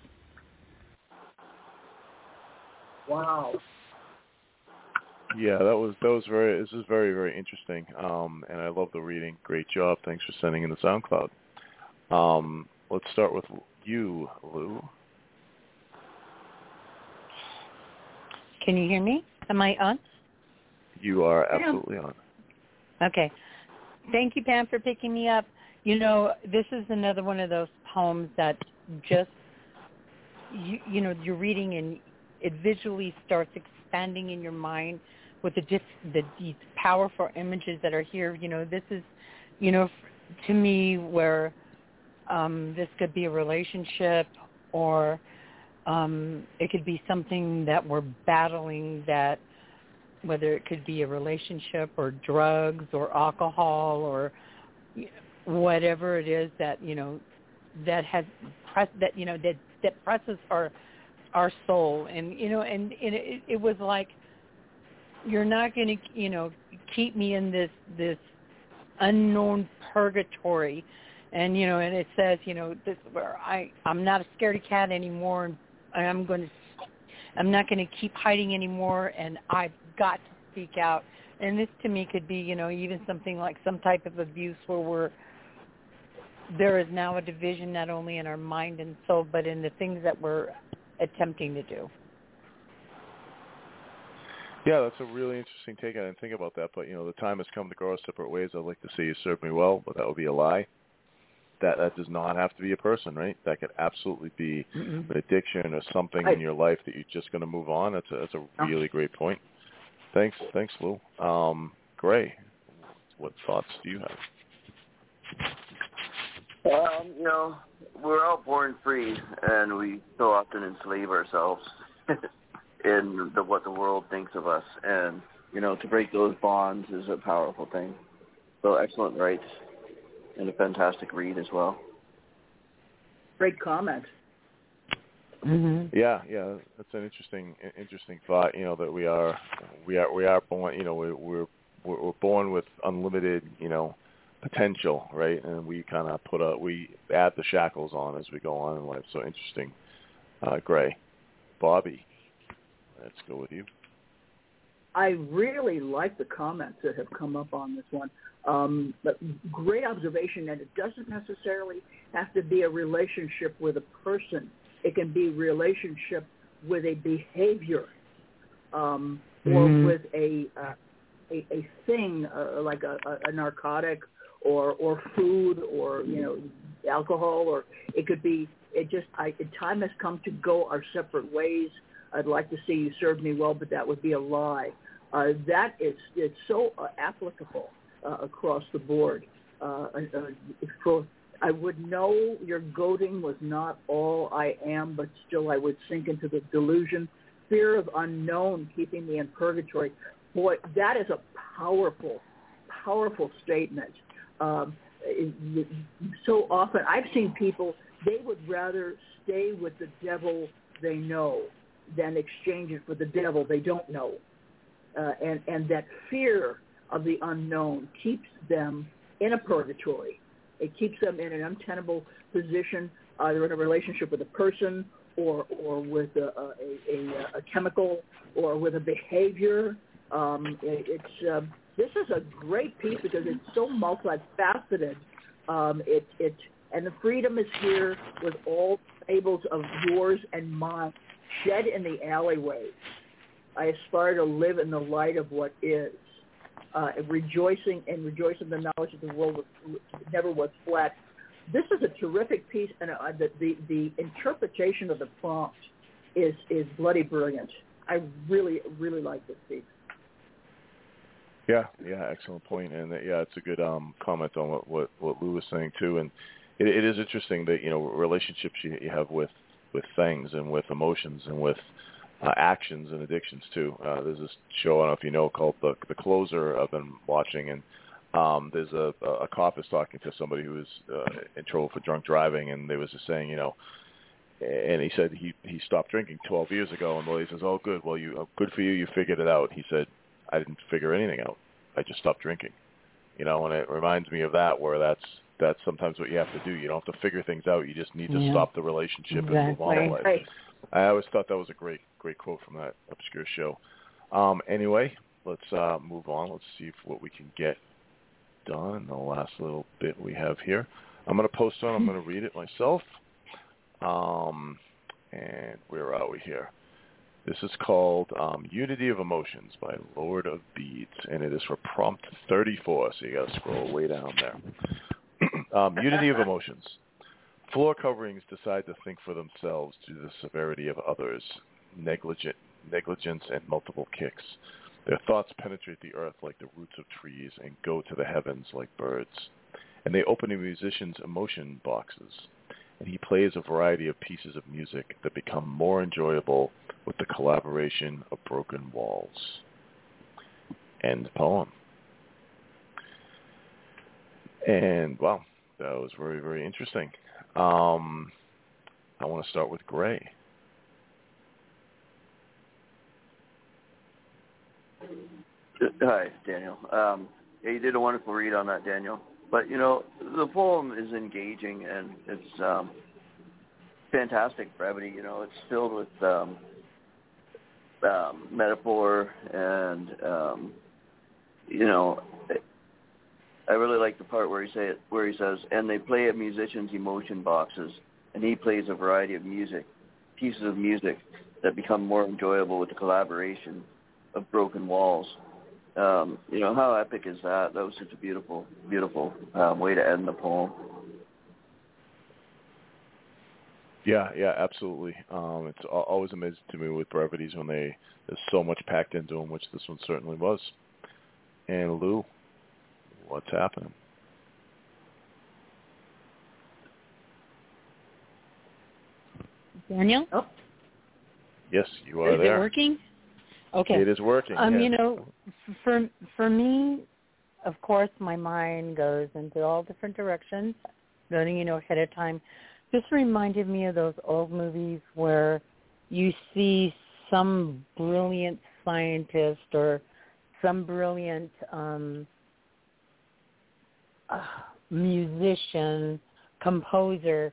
Wow. Yeah, that was that was very. This is very very interesting, um, and I love the reading. Great job. Thanks for sending in the SoundCloud. Um, let's start with you, Lou. Can you hear me? Am I on? You are absolutely on. Okay. Thank you, Pam, for picking me up. You know, this is another one of those poems that just, you, you know, you're reading and it visually starts expanding in your mind with the, diff, the these powerful images that are here. You know, this is, you know, to me where um, this could be a relationship or um, it could be something that we're battling, that whether it could be a relationship or drugs or alcohol or whatever it is that, you know, that has press that, you know, that, that presses our, our soul. And, you know, and, and it, it was like, you're not going to, you know, keep me in this, this unknown purgatory. And, you know, and it says, you know, this where I, I'm not a scaredy cat anymore. And I'm going to, I'm not going to keep hiding anymore. And I've got to speak out. And this to me could be, you know, even something like some type of abuse where we're, there is now a division not only in our mind and soul, but in the things that we're attempting to do. Yeah, that's a really interesting take. I didn't think about that, but, you know, the time has come to go our separate ways. I'd like to say you served me well, but that would be a lie. That that does not have to be a person, right? That could absolutely be mm-hmm. an addiction or something I, in your life that you're just going to move on. That's a, that's a really great point. Thanks, thanks, Lou. Um, Gray, what thoughts do you have? Um, you know, we're all born free, and we so often enslave ourselves in the, what the world thinks of us. And, you know, to break those bonds is a powerful thing. So excellent writes and a fantastic read as well. Great comment. Mm-hmm. Yeah, yeah, that's an interesting, interesting thought. You know, that we are, we are, we are born. You know, we, we're we're born with unlimited, you know, potential, right? And we kind of put a we add the shackles on as we go on in life. So interesting, uh, Gray. Bobby, let's go with you. I really like the comments that have come up on this one. Um, but great observation that it doesn't necessarily have to be a relationship with a person. It can be a relationship with a behavior um, or mm-hmm. with a, uh, a a thing uh, like a, a narcotic or or food or you know alcohol, or it could be it just I, time has come to go our separate ways. I'd like to see you serve me well, but that would be a lie. Uh, that is it's so uh, applicable uh, across the board. Uh, uh, for, I would know your goading was not all I am, but still I would sink into the delusion. Fear of unknown keeping me in purgatory. Boy, that is a powerful, powerful statement. Um, it, it, so often I've seen people, they would rather stay with the devil they know than exchange it for the devil they don't know. Uh, and, and that fear of the unknown keeps them in a purgatory. It keeps them in an untenable position, either in a relationship with a person or or with a, a, a, a chemical or with a behavior. Um, it, it's uh, this is a great piece because it's so multifaceted. Um, it it and the freedom is here with all fables of yours and mine shed in the alleyways. I aspire to live in the light of what is, uh, rejoicing and rejoicing in the knowledge that the world was, never was flat. This is a terrific piece, and uh, the, the the interpretation of the prompt is is bloody brilliant. I really really like this piece. Yeah, yeah, excellent point, and uh, yeah, it's a good um, comment on what, what, what Lou was saying too, and it, it is interesting that you know relationships you, you have with, with things and with emotions and with uh, actions and addictions too. Uh, there's this show I don't know if you know called the the Closer I've been watching, and um, there's a a cop is talking to somebody who was uh, in trouble for drunk driving, and they was just saying you know. And he said he he stopped drinking twelve years ago, and the lady says, "Oh, good. Well, you good for you. You figured it out." He said, "I didn't figure anything out. I just stopped drinking." You know, and it reminds me of that, where that's that's sometimes what you have to do. You don't have to figure things out. You just need to yeah. stop the relationship exactly. and move on in life. Right. I always thought that was a great great quote from that obscure show. Um, anyway, let's uh, move on. Let's see if what we can get done in the last little bit we have here. I'm going to post on. I'm going to read it myself. Um, and where are we here? This is called um, Unity of Emotions by Lord of Beads, and it is for prompt thirty-four, so you got to scroll way down there. um, Unity of Emotions. Floor coverings decide to think for themselves due to the severity of others, negligent, negligence, and multiple kicks. Their thoughts penetrate the earth like the roots of trees and go to the heavens like birds. And they open a musician's emotion boxes. And he plays a variety of pieces of music that become more enjoyable with the collaboration of broken walls. End poem. And, wow, that was very, very interesting. Um, I want to start with Gray. Hi, Daniel. Um, yeah, you did a wonderful read on that, Daniel. But, you know, the poem is engaging, and it's um, fantastic brevity. You know, it's filled with um, um, metaphor, and, um, you know, I really like the part where he, say, where he says, and they play a musician's emotion boxes, and he plays a variety of music, pieces of music that become more enjoyable with the collaboration of broken walls. Um, you know, how epic is that? That was such a beautiful, beautiful um, way to end the poem. Yeah, yeah, absolutely. Um, it's always amazing to me with brevities when they there's so much packed into them, which this one certainly was. And Lou, what's happening? Daniel? Oh. Yes, you are is there. Is it working? Okay. It is working. Um, yeah. You know, for for me, of course, my mind goes into all different directions, letting you know ahead of time. This reminded me of those old movies where you see some brilliant scientist or some brilliant um, uh, musician, composer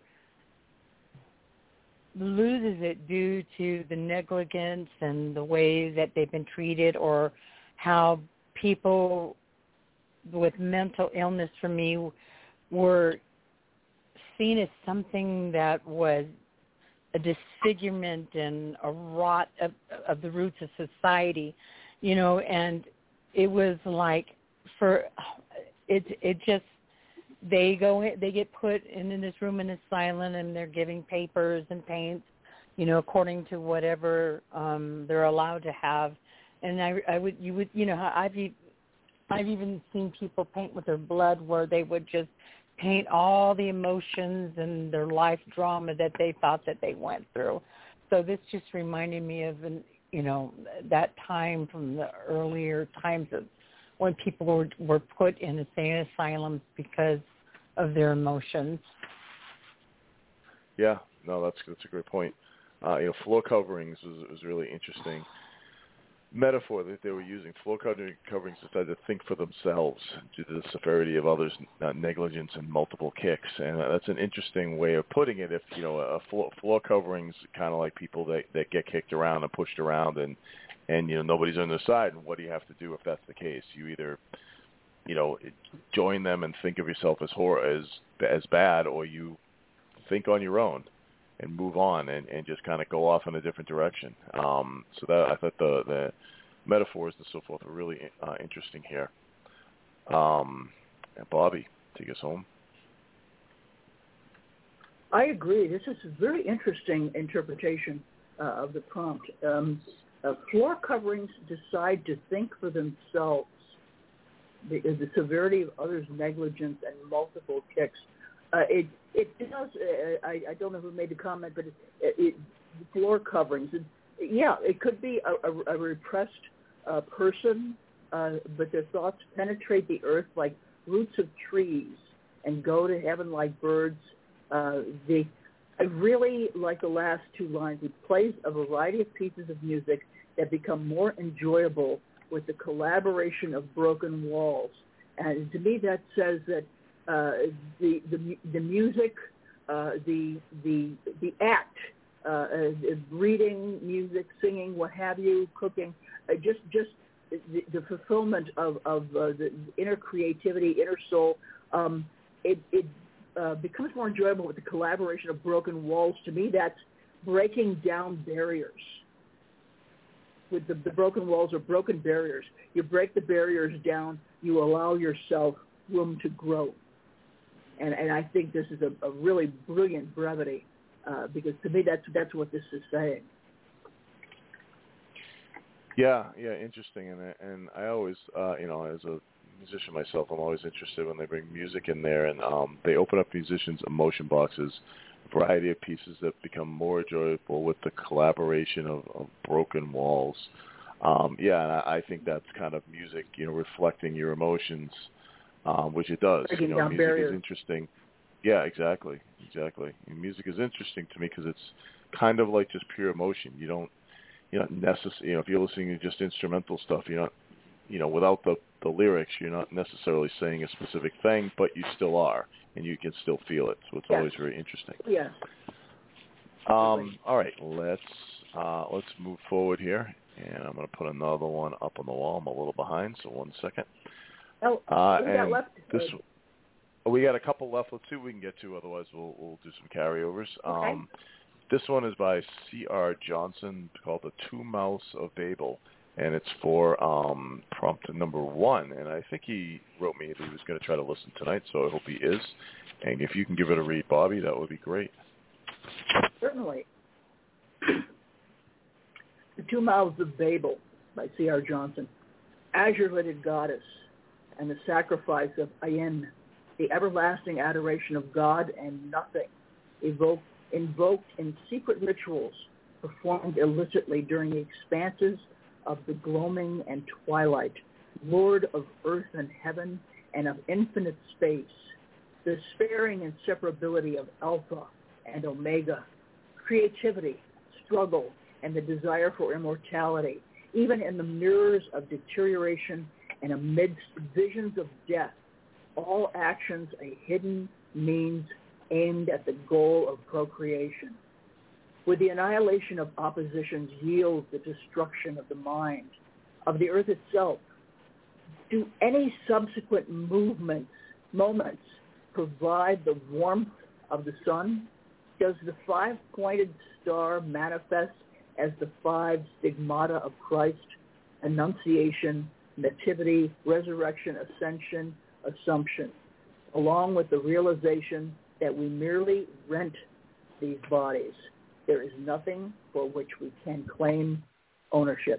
loses it due to the negligence and the way that they've been treated, or how people with mental illness, for me, were seen as something that was a disfigurement and a rot of, of the roots of society, you know, and it was like for it it just they go in, they get put in, in this room in asylum, and they're giving papers and paints, you know, according to whatever um, they're allowed to have. And I, I would, you would, you know, I've, I've even seen people paint with their blood, where they would just paint all the emotions and their life drama that they thought that they went through. So this just reminded me of, an, you know, that time from the earlier times of when people were, were put in insane asylums because of their emotions. Yeah, no, that's that's a great point. Uh, you know, floor coverings was, was really interesting metaphor that they were using. Floor coverings decided to think for themselves due to the severity of others' uh, negligence and multiple kicks, and uh, that's an interesting way of putting it. If you know, a floor, floor coverings kind of like people that that get kicked around and pushed around, and and you know nobody's on their side. And what do you have to do if that's the case? You either you know join them and think of yourself as hor- as as bad, or you think on your own and move on and, and just kind of go off in a different direction. Um, so that I thought the, the metaphors and so forth were really uh, interesting here. Um, and Bobby, take us home. I agree. This is a very interesting interpretation uh, of the prompt. Um, uh, floor coverings decide to think for themselves. The, the severity of others' negligence and multiple kicks. Uh, it it does. Uh, I, I don't know who made the comment, but it, it, floor coverings. It, yeah, it could be a, a, a repressed uh, person, uh, but their thoughts penetrate the earth like roots of trees and go to heaven like birds. Uh, the I really like the last two lines. It plays a variety of pieces of music that become more enjoyable with the collaboration of broken walls. And to me, that says that uh, the, the the music, uh, the the the act, uh, uh, reading, music, singing, what have you, cooking, uh, just just the, the fulfillment of of uh, the inner creativity, inner soul. Um, it it uh, becomes more enjoyable with the collaboration of broken walls. To me, that's breaking down barriers. With the, the broken walls or broken barriers, you break the barriers down. You allow yourself room to grow. And, and I think this is a, a really brilliant brevity uh, because to me that's that's what this is saying. Yeah, yeah, interesting, and and I always, uh, you know, as a musician myself, I'm always interested when they bring music in there, and um, they open up musicians' emotion boxes, a variety of pieces that become more enjoyable with the collaboration of, of broken walls. Um, yeah, and I, I think that's kind of music, you know, reflecting your emotions. Um, which it does. Breaking you know, down music barriers. is interesting. Yeah, exactly, exactly. And music is interesting to me because it's kind of like just pure emotion. You don't, you're not necessarily, you know, if you're listening to just instrumental stuff, you're not, you know, without the, the lyrics, you're not necessarily saying a specific thing, but you still are, and you can still feel it. So it's Yeah. always very interesting. Yeah. Um, all right, let's uh, let's move forward here, and I'm going to put another one up on the wall. I'm a little behind, so one second. Oh, Uh, what we got left? This, we got a couple left. Let's see what we can get to. Otherwise, we'll we'll do some carryovers. Okay. Um, this one is by C R Johnson, called "The Two Mouths of Babel," and it's for um, prompt number one. And I think he wrote me that he was going to try to listen tonight, so I hope he is. And if you can give it a read, Bobby, that would be great. Certainly. The Two Mouths of Babel by C R Johnson. Azure-lidded goddess and the sacrifice of Ayin, the everlasting adoration of God and nothing, evoked, invoked in secret rituals performed illicitly during the expanses of the gloaming and twilight, Lord of earth and heaven and of infinite space, the sparing inseparability of Alpha and Omega, creativity, struggle, and the desire for immortality, even in the mirrors of deterioration and amidst visions of death, all actions a hidden means aimed at the goal of procreation. Would the annihilation of oppositions yield the destruction of the mind, of the earth itself? Do any subsequent movements, moments, provide the warmth of the sun? Does the five-pointed star manifest as the five stigmata of Christ: Annunciation, Nativity, Resurrection, Ascension, Assumption, along with the realization that we merely rent these bodies? There is nothing for which we can claim ownership.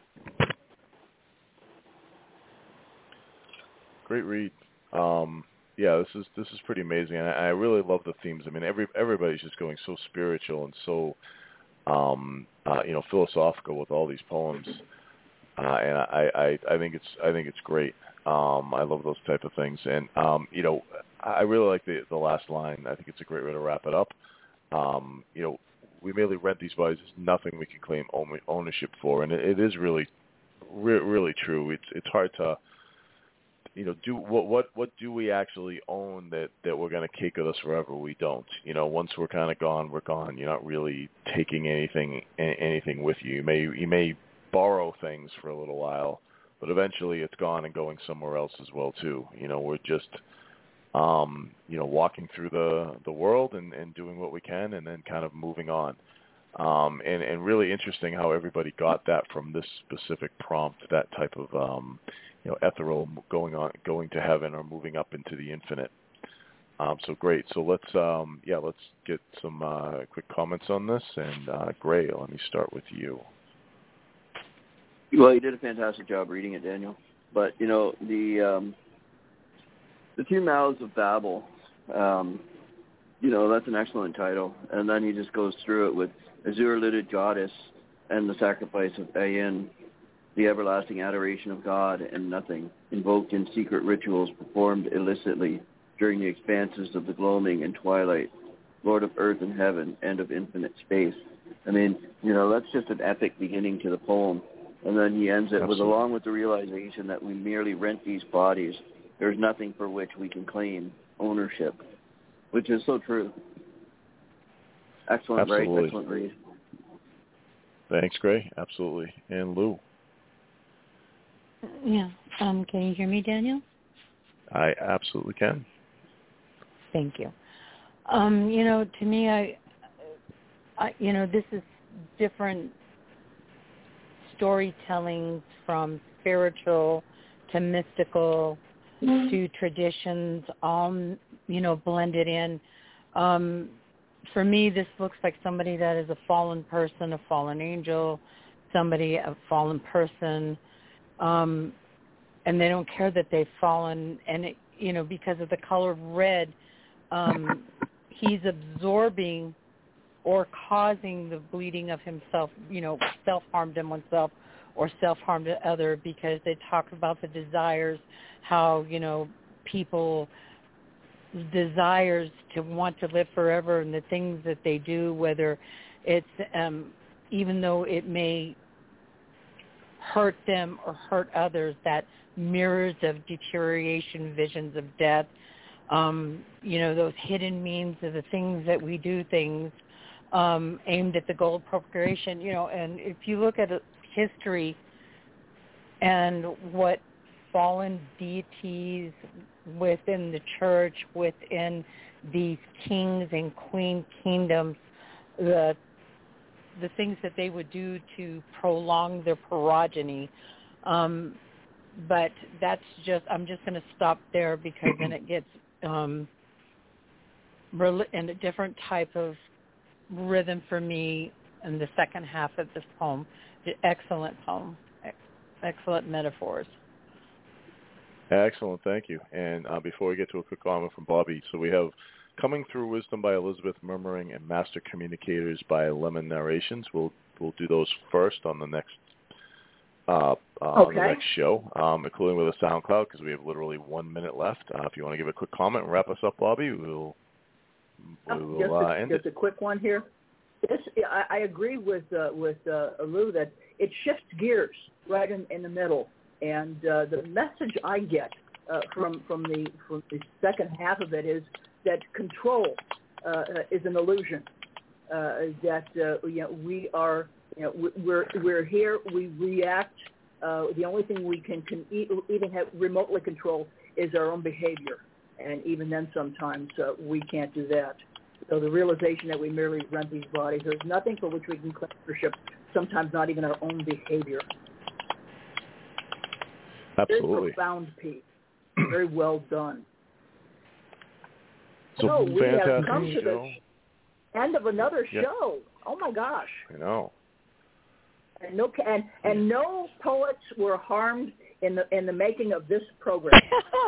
Great read. Um, yeah, this is this is pretty amazing, and I, I really love the themes. I mean, every everybody's just going so spiritual and so um, uh, you know philosophical with all these poems, uh, and I, I I think it's I think it's great. Um, I love those type of things, and um, you know, I really like the the last line. I think it's a great way to wrap it up. Um, you know, we merely rent these bodies. There's nothing we can claim ownership for, and it, it is really, re- really true. It's it's hard to, you know, do what what what do we actually own that, that we're going to take with us forever? We don't. You know, once we're kind of gone, we're gone. You're not really taking anything anything with you. You may you may borrow things for a little while, but eventually it's gone and going somewhere else as well too. You know, we're just Um, you know, walking through the, the world and, and doing what we can and then kind of moving on. Um, and, and really interesting how everybody got that from this specific prompt, that type of, um, you know, ethereal going on, going to heaven or moving up into the infinite. Um, so great. So let's, um, yeah, let's get some uh, quick comments on this. And uh, Gray, let me start with you. Well, you did a fantastic job reading it, Daniel. But, you know, the... Um, The Two Mouths of Babel, um, you know, that's an excellent title. And then he just goes through it with Azure-lidded goddess and the sacrifice of Ayin, the everlasting adoration of God and nothing, invoked in secret rituals performed illicitly during the expanses of the gloaming and twilight, Lord of earth and heaven and of infinite space. I mean, you know, that's just an epic beginning to the poem. And then he ends it Absolutely. with, along with the realization that we merely rent these bodies, there's nothing for which we can claim ownership, which is so true. Excellent, Absolutely. Right? Excellent read. Thanks, Gray. Absolutely. And Lou? Yeah. Um, can you hear me, Daniel? I absolutely can. Thank you. Um, you know, to me, I, I, you know, this is different storytelling from spiritual to mystical to traditions, all, you know, blended in. Um, for me, this looks like somebody that is a fallen person, a fallen angel, somebody, a fallen person, um, and they don't care that they've fallen. And, it, you know, because of the color of red, um, he's absorbing or causing the bleeding of himself, you know, self-harm to oneself or self-harm to other, because they talk about the desires, how, you know, people desires to want to live forever and the things that they do, whether it's, um, even though it may hurt them or hurt others, that mirrors of deterioration, visions of death, um, you know, those hidden means of the things that we do, things um, aimed at the goal of procreation, you know, and if you look at history and what fallen deities within the church, within these kings and queen kingdoms, the the things that they would do to prolong their progeny. Um, but that's just, I'm just going to stop there because then it gets um, in a different type of rhythm for me in the second half of this poem. Excellent poem. Excellent metaphors. Excellent, thank you. And uh, before we get to a quick comment from Bobby, so we have Coming Through Wisdom by Elizabeth Murmuring and Master Communicators by Lemon Narrations. We'll we'll do those first on the next uh, uh, okay. on the next show, um, including with a SoundCloud, because we have literally one minute left. Uh, if you want to give a quick comment and wrap us up, Bobby, we'll we'll just uh, a, end just it. a quick one here. This, I, I agree with uh, with uh, Lou that it shifts gears right in, in the middle, and uh, the message I get uh, from from the from the second half of it is that control uh, is an illusion. Uh, that uh, you know we are you know we're we're here, we react. Uh, the only thing we can, can even have remotely control is our own behavior, and even then sometimes uh, we can't do that. So the realization that we merely rent these bodies, there's nothing for which we can claim ownership, sometimes not even our own behavior. Absolutely. Very profound piece. Very well done. So, so we fantastic have come to show. the end of another Yep. show. Oh my gosh. I know. And no and, and no poets were harmed in the in the making of this program.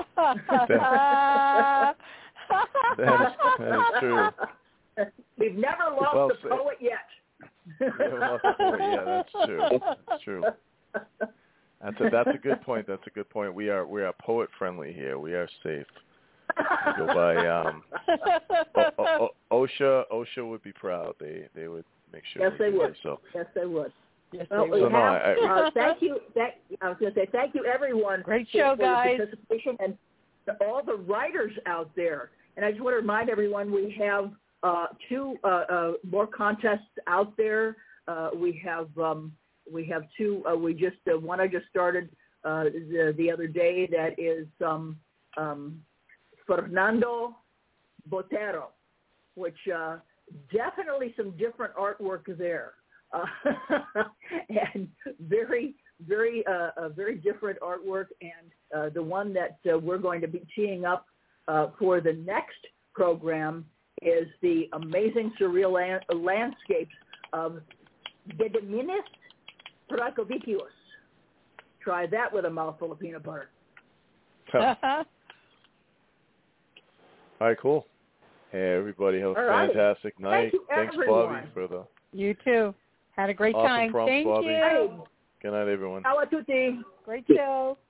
that, is, that is true. We've never lost Well a poet yet. Never lost a poet yet. That's true. That's true. That's a that's a good point. That's a good point. We are we are poet friendly here. We are safe. We go by um, o- o- o- OSHA. OSHA would be proud. They they would make sure. Yes, they do would. it, so. Yes, they would. Yes, well, they we would. So, no, have, I- I- uh, thank you. Thank, I was going to say thank you, everyone. Great for, show, for guys. your participation and to all the writers out there. And I just want to remind everyone we have uh, two uh, uh, more contests out there. Uh, we have um, we have two. Uh, we just uh, one I just started uh, the, the other day. That is um, um, Fernando Botero, which uh, definitely some different artwork there, uh, and very very uh, uh, very different artwork. And uh, the one that uh, we're going to be teeing up uh, for the next program is the amazing surreal land- landscapes of Gediminas Prakovicius. Try that with a mouthful of peanut butter. All right, cool. Hey, everybody, have a All right. fantastic night. Thank you, Thanks, everyone. Bobby, for the You too. Had a great awesome time. prompts, Thank Bobby. you. Good night, everyone. Ciao a tutti. Great show.